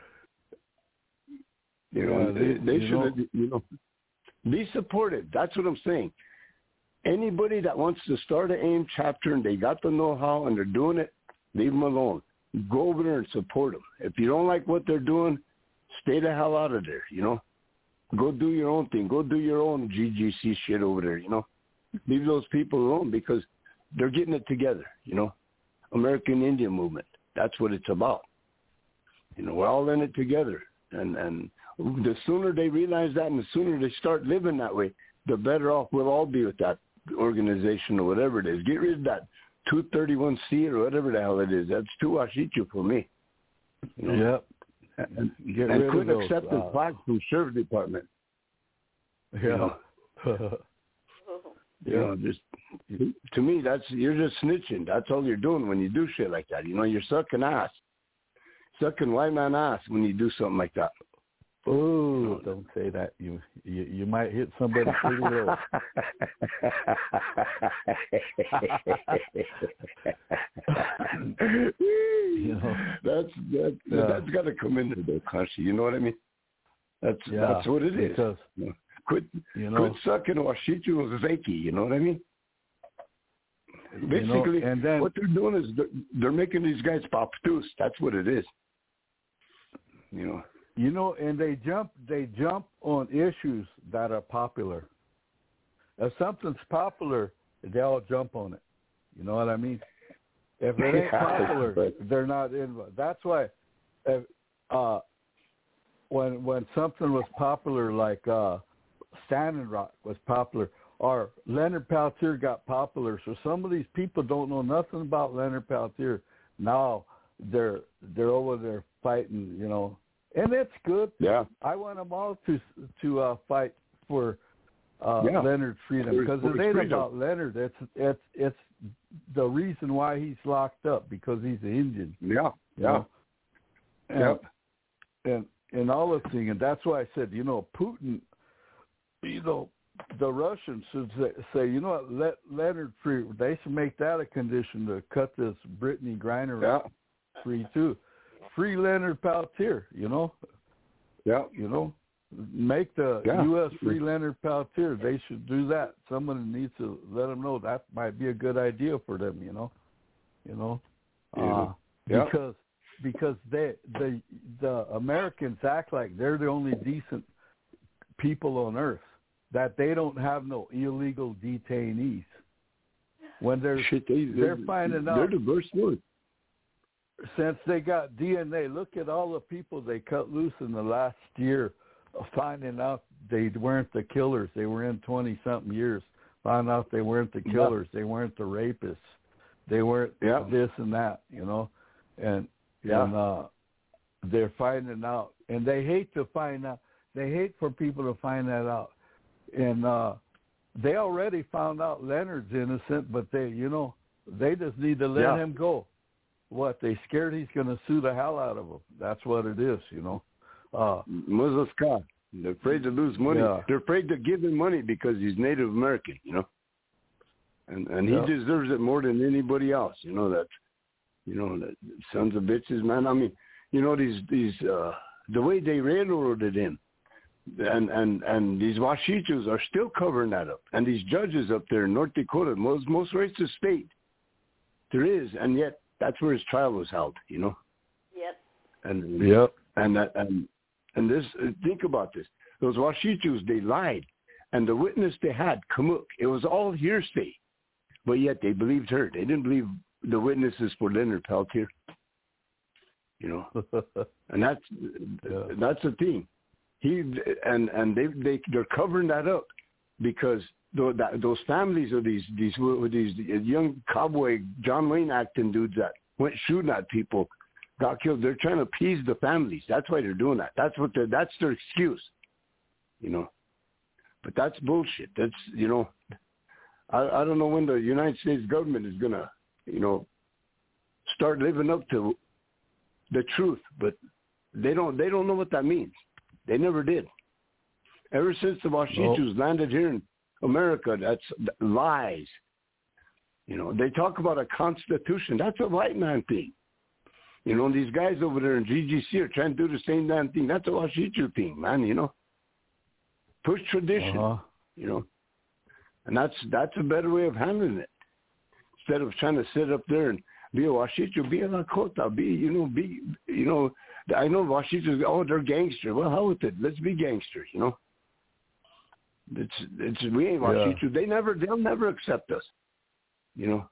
you know, yeah, they, they you should know, you know be supportive. That's what I'm saying. Anybody that wants to start an AIM chapter and they got the know-how and they're doing it, leave them alone. Go over there and support them. If you don't like what they're doing, stay the hell out of there. You know. Go do your own thing. Go do your own G G C shit over there, you know. Leave those people alone because they're getting it together, you know. American Indian movement. That's what it's about. You know, we're all in it together. And and the sooner they realize that and the sooner they start living that way, the better off we'll all be with that organization or whatever it is. Get rid of that two thirty-one C or whatever the hell it is. That's too washichu for me. You know? Yep. And, Get and rid quit of those, accepting uh, flags from Sheriff Department. Yeah. You know, you know, just to me, that's you're just snitching. That's all you're doing when you do shit like that. You know, you're sucking ass, sucking white man ass when you do something like that. Oh, don't say that. You you, you might hit somebody pretty low. you know, that's that, yeah. that's got to come into the country. You know what I mean? That's yeah, that's what it is. Because, you know, quit you know, quit sucking Washichu with Zeki. You know what I mean? Basically, you know, and then, what they're doing is they're, they're making these guys pop tooth. That's what it is. You know. You know, and they jump they jump on issues that are popular. If something's popular, they all jump on it. You know what I mean? If it ain't popular, right. they're not in. That's why, if, uh, when when something was popular, like uh, Standing Rock was popular, or Leonard Peltier got popular, so some of these people don't know nothing about Leonard Peltier. Now they're they're over there fighting, you know. And that's good. Yeah, I want them all to to uh, fight for uh, yeah. Leonard's freedom, because it ain't freedom. about Leonard. It's it's it's the reason why he's locked up, because he's an Indian. Yeah, yeah, and, yeah. And and all the thing, and that's why I said, you know, Putin, you know, the Russians should say, say you know what, let Leonard free. They should make that a condition to cut this Brittany Griner yeah. free too. Free Leonard Peltier, you know. Yeah. You know, make the yeah. U S free Leonard Peltier. They should do that. Someone needs to let them know that might be a good idea for them, you know. You know. Uh, yeah. Because because they the the Americans act like they're the only decent people on earth, that they don't have no illegal detainees. When they're Shit, they, they're, they're finding out. They're the worst ones. Since they got D N A, look at all the people they cut loose in the last year, finding out they weren't the killers. They were in twenty-something years. Found out they weren't the killers. Yeah. They weren't the rapists. They weren't yeah. this and that, you know. And, yeah. and uh, they're finding out. And they hate to find out. They hate for people to find that out. And uh, they already found out Leonard's innocent, but they, you know, they just need to let yeah. him go. What, they scared he's going to sue the hell out of them. That's what it is, you know. Uh, Muzasca. They're afraid to lose money. Yeah. They're afraid to give him money because he's Native American, you know. And and he yeah. deserves it more than anybody else, you know, that, you know, that sons of bitches, man. I mean, you know, these, these uh, the way they railroaded him, and, and, and these Washichus are still covering that up. And these judges up there in North Dakota, most, most racist state there is, and yet that's where his trial was held, you know. Yep. And yep. And that and and this. Think about this. Those Washichus, they lied, and the witness they had, Kamuk, it was all hearsay, but yet they believed her. They didn't believe the witnesses for Leonard Peltier. You know, and that's yeah. that's the thing. He and and they they they're covering that up because those families of these these these young cowboy John Wayne acting dudes that went shooting at people, got killed. They're trying to appease the families. That's why they're doing that. That's what they're, that's their excuse, you know. But that's bullshit. That's, you know, I, I don't know when the United States government is gonna, you know, start living up to the truth. But they don't. They don't know what that means. They never did. Ever since the Washichus well, landed here in America, that's lies. You know, they talk about a constitution. That's a white man thing. You know, these guys over there in G G C are trying to do the same damn thing. That's a Washichu thing, man, you know. Push tradition, uh-huh. you know. And that's that's a better way of handling it. Instead of trying to sit up there and be a Washichu, be a Lakota, be, you know, be, you know, I know Washichus, oh, they're gangster. Well, hell with it. Let's be gangsters, you know. It's, it's, we ain't Washichu. Yeah. They never, they'll never accept us, you know.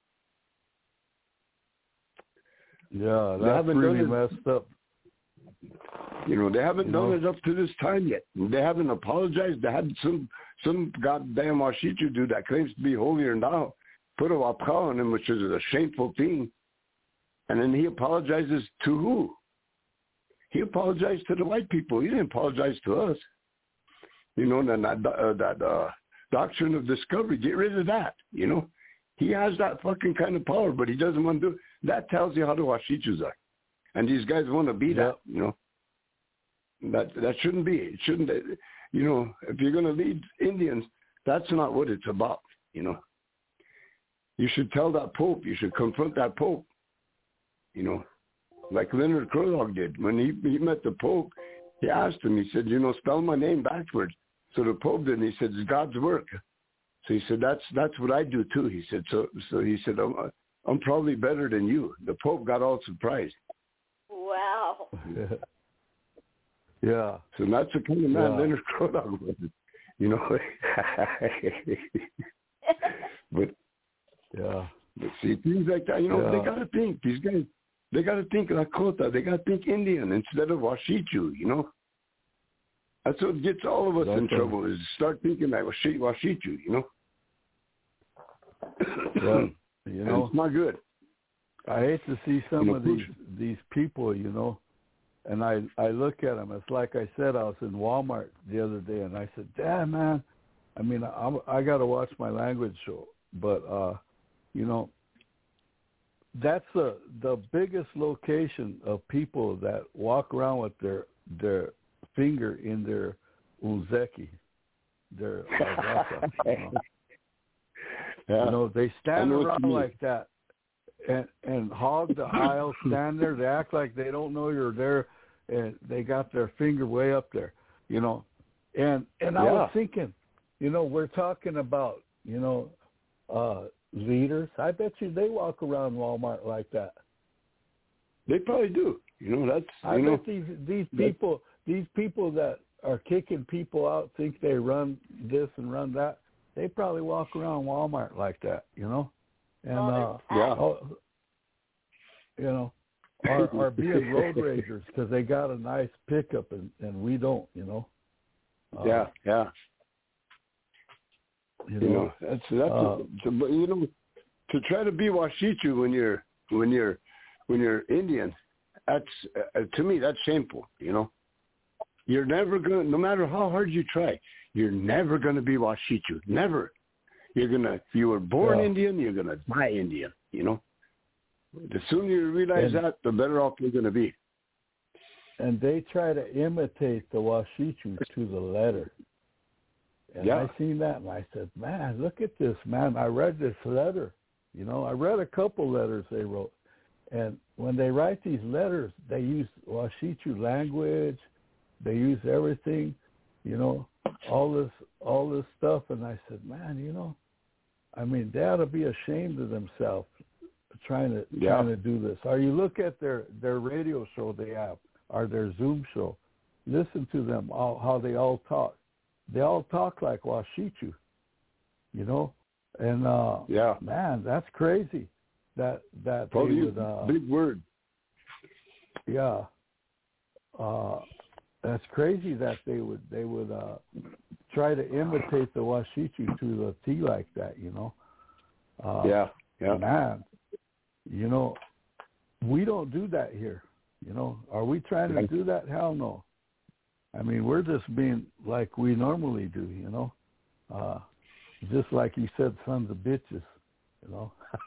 Yeah, that's really messed up. You know, they haven't you done know? it up to this time yet. They haven't apologized. They had some some goddamn Washichu dude that claims to be holier than thou put a wapka on him, which is a shameful thing. And then he apologizes to who? He apologized to the white people. He didn't apologize to us. You know, that uh, that uh, doctrine of discovery, get rid of that, you know. He has that fucking kind of power, but he doesn't want to do it. That tells you how the Washichus are. And these guys want to be that, you know. That that shouldn't be. It shouldn't. You know, if you're going to lead Indians, that's not what it's about. You know, you should tell that Pope. You should confront that Pope. You know, like Leonard Crodog did when he he met the Pope. He asked him. He said, "You know, spell my name backwards." So the Pope did. And he said, "It's God's work." So he said, "That's that's what I do too." He said. So so he said, "I'm, I'm probably better than you." The Pope got all surprised. Wow. Yeah. So that's the kind of man Yeah. Leonard Crodog was, you know. but Yeah. but see, things like that, you know, Yeah. they got to think. These guys, they got to think Lakota. They got to think Indian instead of Washichu, you know. That's what gets all of us That's in a, trouble is start thinking like Washi- Washichu, you know. Yeah. You And know, it's not good. I hate to see some You know, of these push- these people, you know, and I I look at them. It's like I said, I was in Walmart the other day, and I said, "Damn, man, I mean, I I got to watch my language show." But uh, you know, that's the the biggest location of people that walk around with their their finger in their uzeki, their agasa, you know. Yeah. You know, they I stand know what you around mean. like that and and hog the aisle, stand there. They act like they don't know you're there, and they got their finger way up there, you know. And and I Yeah. was thinking, you know, we're talking about, you know, uh, leaders. I bet you they walk around Walmart like that. They probably do. You know, that's, I you know. bet these these people these people that are kicking people out think they run this and run that. They probably walk around Walmart like that, you know, and uh, Yeah. oh, you know, are are being road ragers because they got a nice pickup and, and we don't, you know. Uh, Yeah, yeah. you You know, know, that's that's uh, to, but you know, to try to be Washichu when you're when you're when you're Indian, that's uh, to me that's shameful. You know, you're never gonna, no matter how hard you try, you're never gonna be Washichu. Never. You're gonna. You were born Yeah. Indian. You're gonna die Indian. You know. The sooner you realize And- that, the better off you're gonna be. and they try to imitate the Washichu to the letter. And Yeah. I seen that, and I said, man, look at this, man. I read this letter. You know, I read a couple letters they wrote. And when they write these letters, they use Washichu language. They use everything, you know, all this all this stuff. And I said, man, you know, I mean, they ought to be ashamed of themselves trying to Yeah. trying to do this. Or you look at their, their radio show they have, or their Zoom show. Listen to them, all, how they all talk. They all talk like Washichu, you know, and uh, Yeah. man, that's crazy. That that Probably they would, uh, big word. yeah, uh, that's crazy that they would they would uh, try to imitate the Washichu to the T like that, you know. Uh, Yeah. Yeah. Man, you know, we don't do that here. You know, are we trying to do that? Hell no. I mean, we're just being like we normally do, you know. Uh, just like you said, sons of bitches, you know.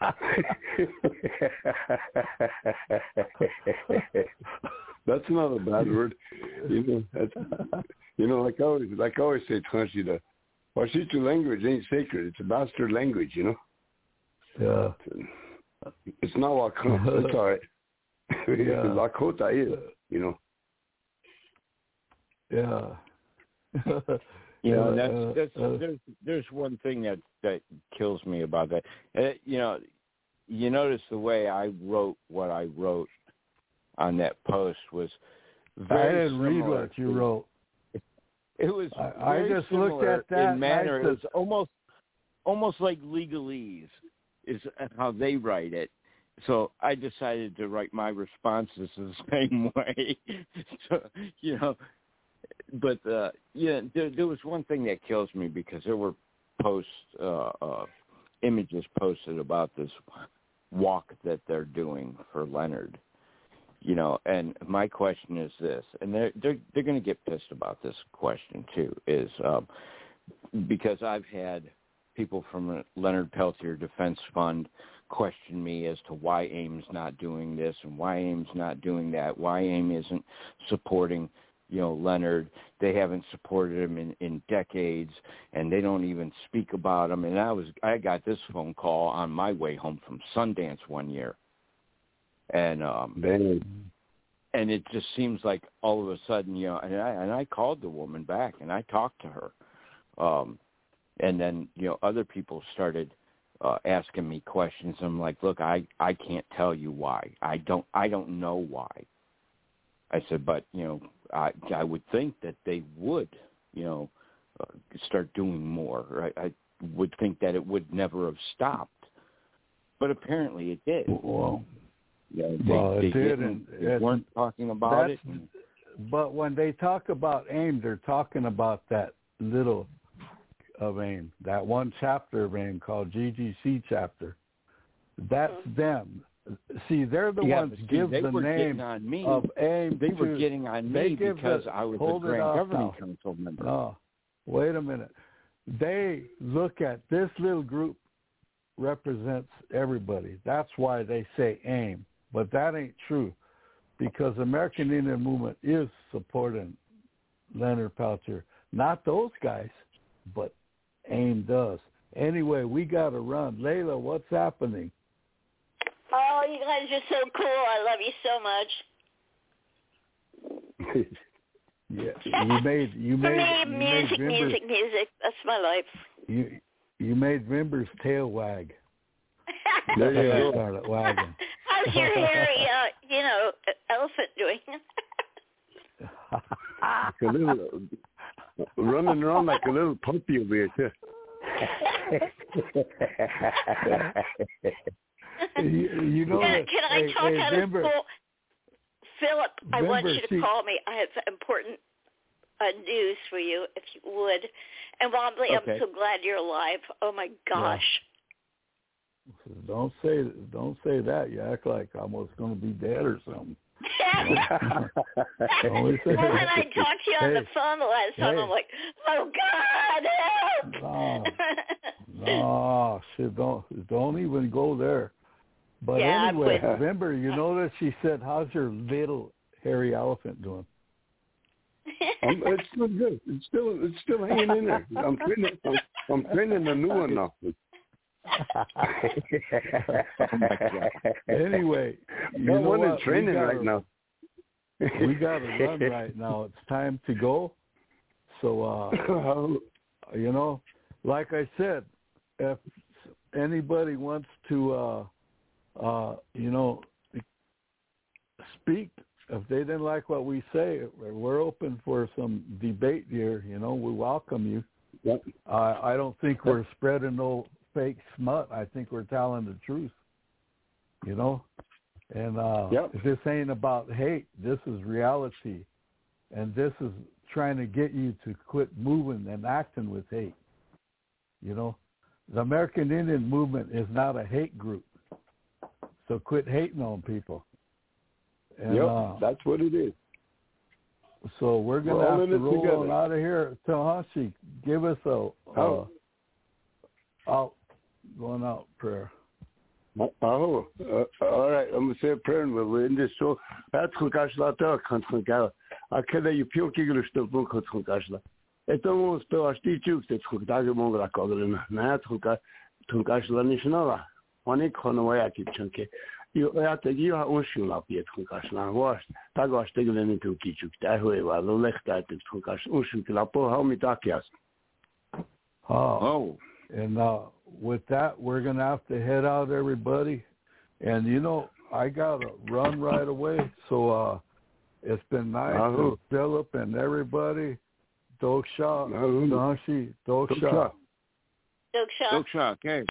That's not a bad word. You know, that's, you know, like I always, like I always say, Twenty, the Washichu language ain't sacred. It's a bastard language, you know. Yeah. It's not Lakota. It's all right. Yeah. Lakota is, you know. Yeah. You know, Uh, that's, uh, that's uh, there's there's one thing that that kills me about that. Uh, you know, you notice the way I wrote what I wrote on that post was I very didn't read similar what you to- wrote. It was I- I very just looked similar at that in and manner. I It said- was almost almost like legalese is how they write it. So I decided to write my responses the same way. So, you know, but uh, yeah, there, there was one thing that kills me because there were posts, uh, uh, images posted about this walk that they're doing for Leonard. You know, and my question is this, and they're they're they're going to get pissed about this question too, is um, because I've had people from Leonard Peltier Defense Fund question me as to why AIM's not doing this and why AIM's not doing that, why AIM isn't supporting you know, Leonard. They haven't supported him in, in decades, and they don't even speak about him. And I was I got this phone call on my way home from Sundance one year, and um, Dang. and it just seems like all of a sudden, you know, and I and I called the woman back and I talked to her, um, and then you know other people started uh, asking me questions. I'm like, look, I, I can't tell you why. I don't I don't know why. I said, but you know, I I would think that they would, you know, uh, start doing more. Right? I would think that it would never have stopped, but apparently it did. Well. Yeah, they, well, it they, did, didn't, and they weren't talking about it. But when they talk about AIM, they're talking about that little of AIM, that one chapter of AIM called G G C chapter. That's them. See, they're the yeah, ones see, give they the were name on me. of AIM. They to, were getting on me because the, I was hold a Grand Governing now. Council member. No, wait a minute. They look at this little group represents everybody. That's why they say AIM. But that ain't true, because American Indian Movement is supporting Leonard Peltier. Not those guys, but AIM does. Anyway, we got to run. Layla, what's happening? Oh, you guys are so cool. I love you so much. Yeah, you made you For made me, you music, made music, music. That's my life. You you made Vimber's tail wag. There you go. Started wagging. How's your hairy, uh, you know, elephant doing? Like a little, running around like a little puppy over here. you, you know can, that, can I hey, talk hey, out Vimber, of school? Philip, I want Vimber, you to see, call me. I have important uh, news for you, if you would. And Wobbly, Okay. I'm so glad you're alive. Oh, my gosh. Yeah. Don't say don't say that. You act like I was going to be dead or something. Well, when I talked to you on hey, the phone the last time, hey. I'm like, oh, God, help! No, no, shit, don't, don't even go there. But yeah, anyway, I remember, you notice she said, how's your little hairy elephant doing? Um, it's still good. It's still it's still hanging in there. I'm training. I'm, I'm training a new one now. Anyway, you no know one what? in training gotta, right now. We got to run right now. It's time to go. So, uh, you know, like I said, if anybody wants to, uh, uh, you know, speak, if they didn't like what we say, we're open for some debate here. You know, we welcome you. Yep. Uh, I don't think we're spreading no fake smut. I think we're telling the truth. You know, and uh, yep. this ain't about hate. This is reality, and this is trying to get you to quit moving and acting with hate. You know, the American Indian Movement is not a hate group, so quit hating on people. And, yep, uh, that's what it is. So we're going to have to roll on out of here. Tahashi, give us a uh, out, going out prayer. Oh, uh, all right. I'm going to say a prayer and we're in this show. That's what I should have done. I can't you feel English to book of Tunkashla. It almost to us teachers that Tunkashla Cogrin, not Tunkashla Nishnala. One economy I keep chunky. You have to give our own shoe up yet, Tunkashla. Wash, Tagash taken into Kichuk. That way, while the left that is Tunkash Ushukulapo, how me takias. Oh. And uh, with that, we're going to have to head out, everybody. And, you know, I got to run right away. So uh, it's been nice uh-huh. with Philip and everybody. Doksha, Dashi, Doksha. Doksha. Doksha, okay.